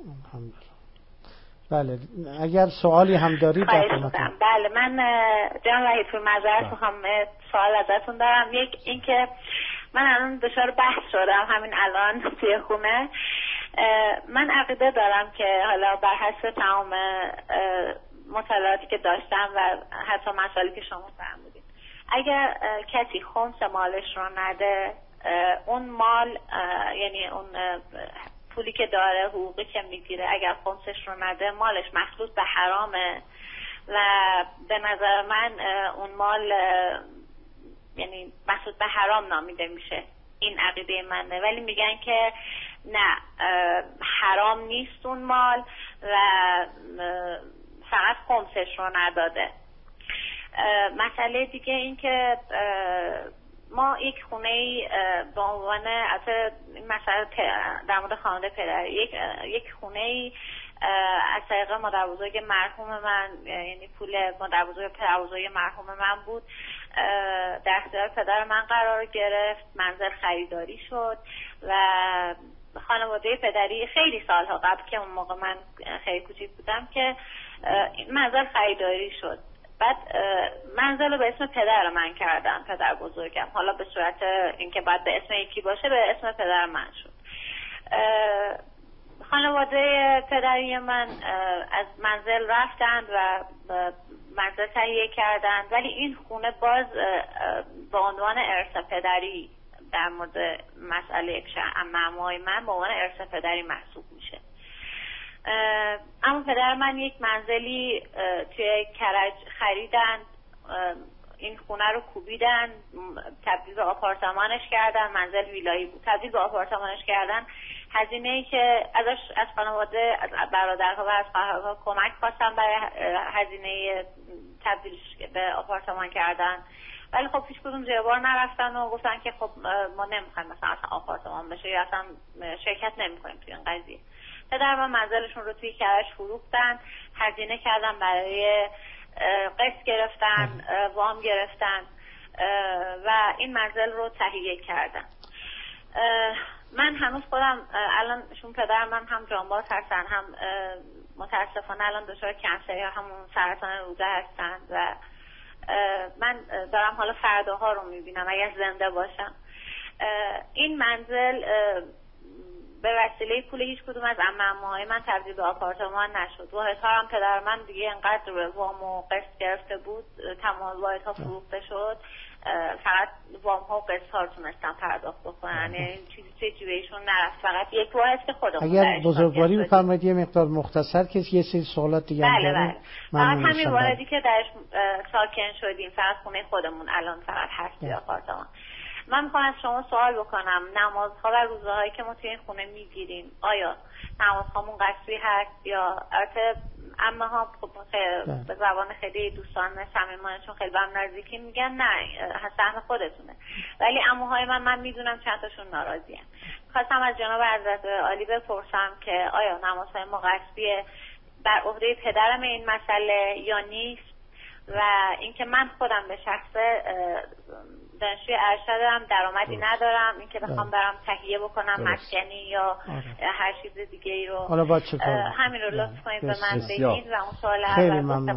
بله، اگر سوالی هم دارید در خدمتتون. بله، من جناب وحیدپور معذرت میخوام، سوال ازتون دارم. یک اینکه من الان دچار بحث شدم همین الان توی خونه. من عقیده دارم که حالا بر حسب تمام مطالعاتی که داشتم و حتی مسائلی که شما فرمودید، اگر کسی خمس مالش رو نده، اون مال یعنی اون پولی که داره، حقوقی که میگیره، اگر خمسش رو نده مالش مخلوط به حرامه و به نظر من اون مال یعنی مخلوط به حرام نامیده میشه. این عقیده منه. ولی میگن که نه، حرام نیست اون مال و فقط خمسش رو نداده. مسئله دیگه این که ما یک خونه به عنوان این مسئله در مورد خانواده پدر، یک خونه از طریق مادر بزرگ مرحوم من، یعنی پول مادر بزرگ پدر بزرگ مرحوم من بود، در اختیار پدر من قرار گرفت. منزل خریداری شد و خانواده پدری خیلی سالها قبل که اون موقع من خیلی کوچیک بودم که منزل خریداری شد. بعد منزل رو به اسم پدر من کردن، پدر بزرگم، حالا به صورت اینکه بعد به اسم یکی باشه به اسم پدر من شد. خانواده پدری من از منزل رفتند و منزل تهیه کردند، ولی این خونه باز به عنوان ارث پدری در مورد مسئله عموهای من به عنوان ارث پدری محسوب میشه. اما پدر من یک منزلی توی کرج خریدن، این خونه رو کوبیدن، تبدیل به آپارتمانش کردن. منزل ویلایی بود، تبدیل به آپارتمانش کردن. هزینه‌ای که ازش از خانواده، از برادرها و از خواهرها کمک خواستن برای هزینه تبدیلش به آپارتمان کردن، ولی خب هیچ کدوم زیر بار نرفتن و گفتن که خب ما نمیخوایم مثلا آپارتمان بشه یا اصلا شرکت نمیکنیم توی این قضیه. پدر من منزلشون رو توی کرج فروختن، هزینه کردن برای قسط گرفتن، وام گرفتن و این منزل رو تهیه کردن. من هنوز خودم الان چون پدر من هم جانباز هستن، هم متاسفانه الان دچار کنسر یا همون سرطان روده هستن و من دارم حالا فرداها رو میبینم اگر زنده باشم. این منزل به وسیله پول هیچ کدوم از عموهای من تبدیل به آپارتمان نشد. واحدها هم پدر من دیگه انقدر وام و قسط گرفته بود، تمام واحدها فروخته شد، فقط وام ها و قسط ها رو تونستن پرداخت بکنن، یعنی چیزی توی جیبشون نرفت، فقط یک واحد که خودمون. اگر بزرگواری بفرمایید یه مقدار مختصر که یه سری سوالات دیگه هم داریم. فقط همین واحدی که درش ساکن شدیم، فقط خونه خودمون الان فقط هست توی آپارتمان. من میخوام از شما سوال بکنم، نمازها و روزهایی که ما توی این خونه میگیریم، آیا نمازهامون قصری هست یا البته عمه ها به زبان خیلی دوستان صمیمانشون خیلی به هم نزدیکی میگن نه سهم خودتونه، ولی عموهای من میدونم چند تاشون ناراضی‌ان. خواستم از جناب حضرت عالی بپرسم که آیا نمازهای ما قصریه، بر عهده پدرم این مسئله یا نیست، و اینکه من خودم به شخصه دانشجوی ارشدم، درآمدی ندارم، اینکه بخوام برام تهیه بکنم مسکنی یا هر چیز دیگه ای رو، حالا باید چه کار همین رو لطف کنید به من بگید و اون سوال خیلی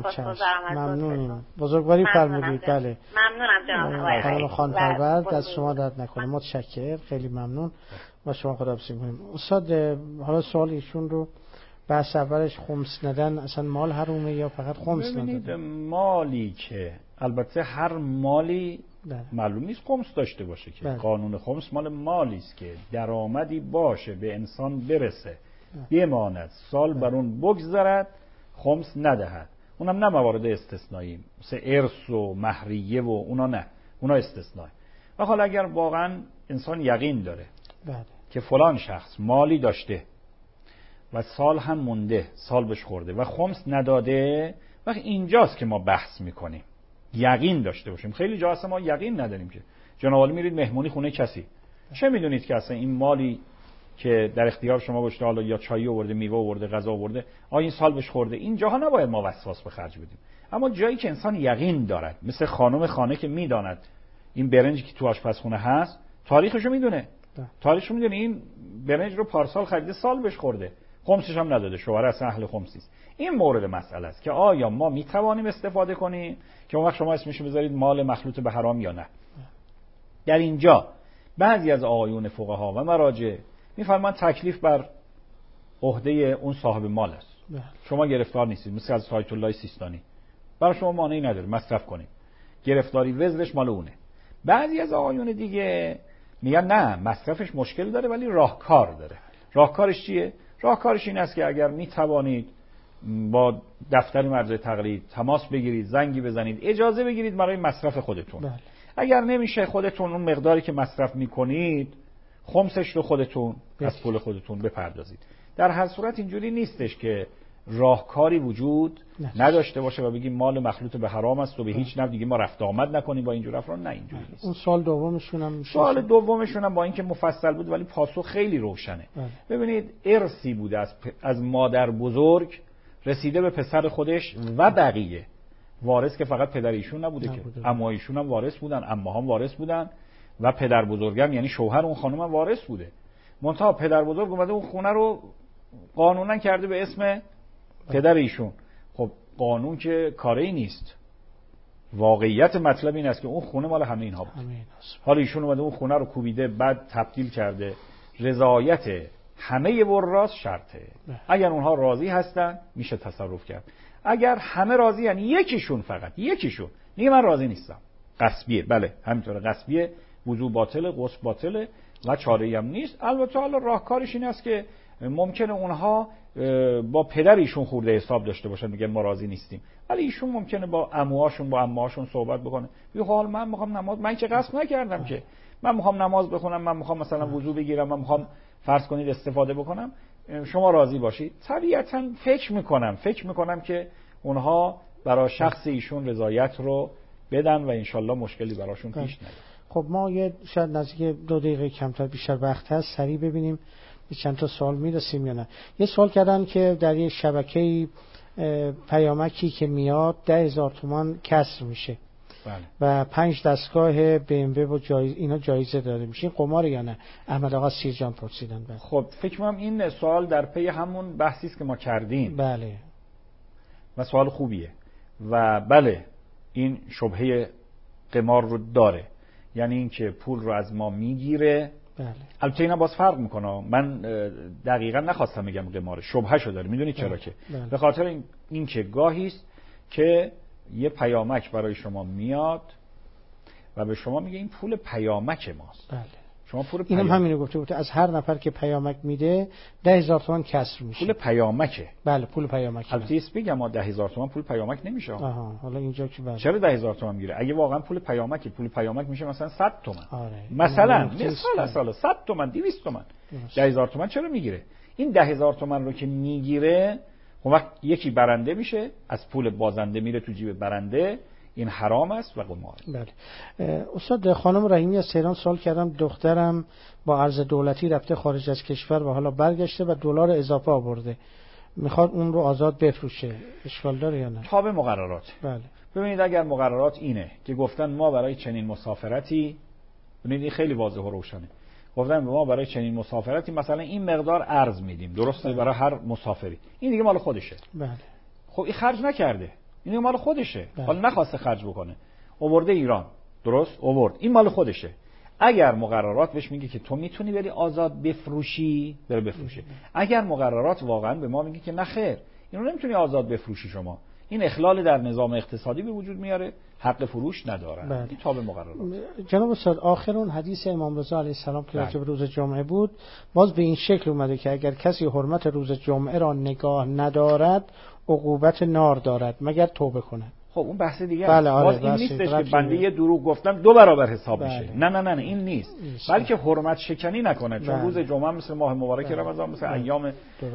ممنون. بزرگواری فرمودید. بله ممنونم جناب خانم خانپرورد، از شما داد نکنه. متشکرم، خیلی ممنون. با شما خداحافظی می‌کنیم. استاد حالا سوال ایشون رو بحث اولش خمس ندن اصلا مال حرومه یا فقط خمس ندن؟ مالی که البته هر مالی معلوم نیست خمس داشته باشه که قانون خمس مال مالی است که درآمدی باشه به انسان برسه بماند سال بر اون بگذرد خمس ندهد. اونم نه موارد استثنایی مثل ارث و مهریه و اونا، نه اونا استثنایی. و حالا اگر واقعا انسان یقین داره که فلان شخص مالی داشته و سال هم مونده، سال بهش خورده و خمس نداده، وقت اینجاست که ما بحث میکنیم یقین داشته باشیم. خیلی جا هست ما یقین نداریم که جناب عالی میرید مهمونی خونه کسی، چه میدونید که اصلا این مالی که در اختیار شما باشه، حالا یا چای آورده، میوه آورده، غذا آورده، این سال بهش خورده، این جاها نباید ما وسواس به خرج بدیم. اما جایی که انسان یقین دارد، مثل خانم خانه که میداند این برنجی که تو آشپزخونه هست، تاریخشو میدونه، این برنج رو پارسال خریده، سال بهش خورده، خمسش هم نداده، شوهر اصلا اهل خمسی است. این مورد مسئله است که آیا ما میتوانیم استفاده کنیم که اون وقت شما اسمش بذارید مال مخلوط به حرام یا نه. در اینجا بعضی از آقایون فقها و مراجع میفرمان تکلیف بر عهده اون صاحب مال است. شما گرفتار نیستید، مثل از آیت الله سیستانی، برای شما مانعی نداره مصرف کنید، گرفتاری وزرش مال اونه. بعضی از آقایون دیگه میگن نه، مصرفش مشکل داره ولی راهکار داره. راهکارش چیه؟ راهکارش این است که اگر میتوانید با دفتر مرجع تقلید تماس بگیرید، زنگی بزنید، اجازه بگیرید برای مصرف خودتون. اگر نمیشه خودتون اون مقداری که مصرف میکنید خمسش رو خودتون از پول خودتون بپردازید. در هر صورت اینجوری نیستش که راهکاری وجود نداشته باشه و بگیم مال مخلوط به حرام است و به هیچ نحو دیگه ما رفت آمد نکنیم با اینجور افراد. نه، اینجوری نیست. اون سوال دومشون هم با اینکه مفصل بود ولی پاسخ خیلی روشنه. ببینید ارثی بوده از مادر بزرگ رسیده به پسر خودش و بقیه. وارث که فقط پدر ایشون نبوده که عموها ایشون هم وارث بودن، عموها هم وارث بودن و پدر بزرگم یعنی شوهر اون خانم هم وارث بوده. منتها پدر بزرگ اومده اون خونه رو قانونا کرده به اسم پدر ایشون. خب قانون که کاری نیست، واقعیت مطلب این است که اون خونه مال همه اینها بود. حالا ایشون اومده اون خونه رو کوبیده، بعد تبدیل کرده. رضایت همه وراث شرطه. اگر اونها راضی هستن میشه تصرف کرد. اگر همه راضی یعنی یکیشون، فقط یکیشون میگه من راضی نیستم، غصبیه. بله همینطوره، غصبیه، وضو باطله، غسل باطله و چاره‌ای هم نیست. البته حالا راهکارش این است که ممکنه اونها با پدر ایشون خورده حساب داشته باشن، میگن ما راضی نیستیم، ولی ایشون ممکنه با عموهاشون با عمه‌هاشون صحبت بکنه، بگه حال من میخوام نماز، من که قصد نکردم که، من میخوام نماز بخونم، من میخوام مثلا وضو بگیرم، من میخوام فرض کنید استفاده بکنم، شما راضی باشید. طبیعتاً فکر میکنم که اونها برای شخص ایشون رضایت رو بدن و انشالله مشکلی براشون پیش نیاد. خب ما یه شاید نزدیک 2 دقیقه کمتر بیشتر وقت هست، سریع ببینیم چند تا سوال میرسیم یا نه. یه سوال کردن که در یه شبکه پیامکی که میاد 10,000 تومان کسر میشه. بله. و 5 دستگاه BMW و اینا جایزه داده میشه، این قمار یا نه؟ احمد آقا سیرجان پرسیدن. بله. خب فکر کنم این سوال در پی همون بحثی است که ما کردیم. بله. و سوال خوبیه و بله این شبهه قمار رو داره، یعنی این که پول رو از ما میگیره. بله. البته اینا باز فرق میکنه، من دقیقا نخواستم بگم قماره، شبهه‌شو داره. میدونید چرا؟ که به خاطر این که گاهی است که یه پیامک برای شما میاد و به شما میگه این پول پیامک ماست. بله. شما پول اینم همینو گفته بود، از هر نفر که پیامک میده 10,000 تومان کسر میشه. پول پیامکه. بله پول پیامک. البته ایست بگم ما 10,000 تومان پول پیامک نمیشه. حالا اینجا که بله. چرا 10,000 تومان میگیره؟ اگه واقعا پول پیامکه، پول پیامک میشه مثلا 100 تومان. آره. مثلا 100 تومان 200 تومان. 10,000 تومان چرا میگیره؟ این 10,000 تومان رو که میگیره اون وقت یکی برنده میشه، از پول بازنده میره تو جیب برنده، این حرام است و قمار. بله. استاد خانم رحیمی از تهران سوال کردم، دخترم با ارز دولتی رفته خارج از کشور و حالا برگشته و دلار اضافه آورده، میخواد اون رو آزاد بفروشه، اشکال داره یا نه؟ تابع مقررات. بله. ببینید اگر مقررات اینه که گفتن ما برای چنین مسافرتی، ببینید خیلی واضح و روشنه، گفتن ما برای چنین مسافرتی مثلا این مقدار ارز میدیم، درسته؟ برای هر مسافری، این دیگه مال خودشه. بله. خب این خرج نکرده، این مال خودشه. حالا نخواسته خرج بکنه، آورده ایران، درست؟ آورد، این مال خودشه. اگر مقررات بهش میگه که تو میتونی بری آزاد بفروشی، بره بفروشه. اگر مقررات واقعا به ما میگه که نه خیر، اینو نمیتونی آزاد بفروشی شما، این اخلال در نظام اقتصادی به وجود میاره، حق فروش نداره. این تابع مقررات. جناب استاد آخر اون حدیث امام رضا علیه السلام که راجع به روز جمعه بود، باز به این شکل اومده که اگر کسی حرمت روز جمعه را نگاه ندارد عقوبت نار دارد مگر توبه کند. خب اون بحث دیگه بله باز این نیستش که بنده یه دروغ گفتم 2 برابر حساب میشه. نه این نیست. بلکه حرمت شکنی نکنه، چون روز جمعه مثل ماه مبارک رمضان، مثل ایام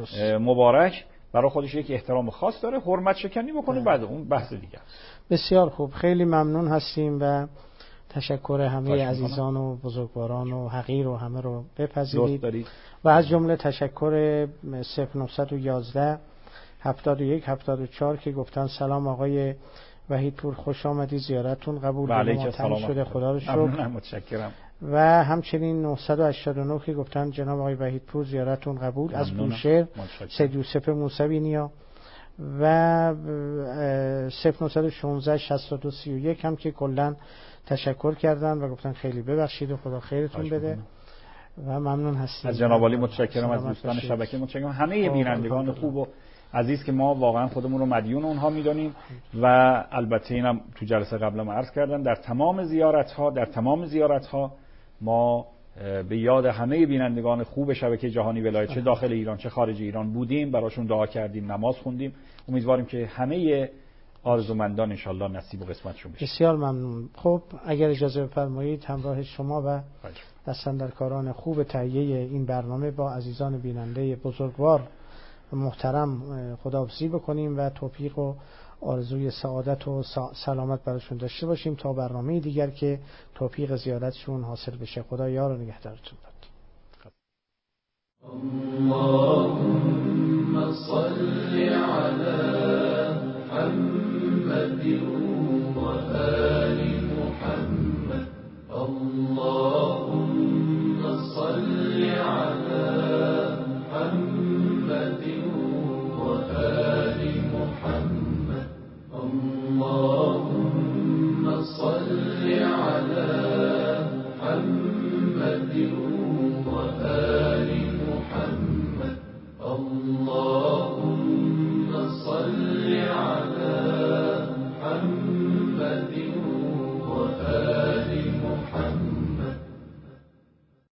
مبارک برای خودش یک احترام خاص داره، حرمت شکنی بکنه بعد اون بحث دیگه است. بسیار خوب، خیلی ممنون هستیم و تشکر همه عزیزان و بزرگواران و حقیر و همه رو بپذیرید و از جمله تشکر 0911 71 74 که گفتن سلام آقای وحیدپور، خوش آمدی، زیارتتون قبول ما تمام شده، خدا رو شکر. متشکرم. و همچنین 989 که گفتن جناب آقای وحیدپور زیارتتون قبول از بوشهر سید یوسف موسوی نیا و 0916 62 31 هم که کلا تشکر کردن و گفتن خیلی ببخشید و خدا خیرتون بده و ممنون هستیم. از جناب عالی متشکرم، از دوستان شبکه متشکرم، همه بینندگان خوب و عزیز که ما واقعا خودمون رو مدیون اونها میدونیم و البته اینم تو جلسه قبلم عرض کردم در تمام زیارت ها ما به یاد همه بینندگان خوب شبکه جهانی ولایت چه داخل ایران چه خارج ایران بودیم، براشون دعا کردیم، نماز خوندیم. امیدواریم که همه آرزومندان انشالله نصیب و قسمتشون بشه. بسیار ممنون. خب اگر اجازه بفرمایید همراه شما و دستاندرکاران خوب تهیه این برنامه با عزیزان بیننده بزرگوار محترم خداحافظی بکنیم و توفیق و آرزوی سعادت و سلامت براشون داشته باشیم تا برنامه دیگر که توفیق زیارتشون حاصل بشه. خدا یار و نگهدارتون باد. اللهم صل على محمد و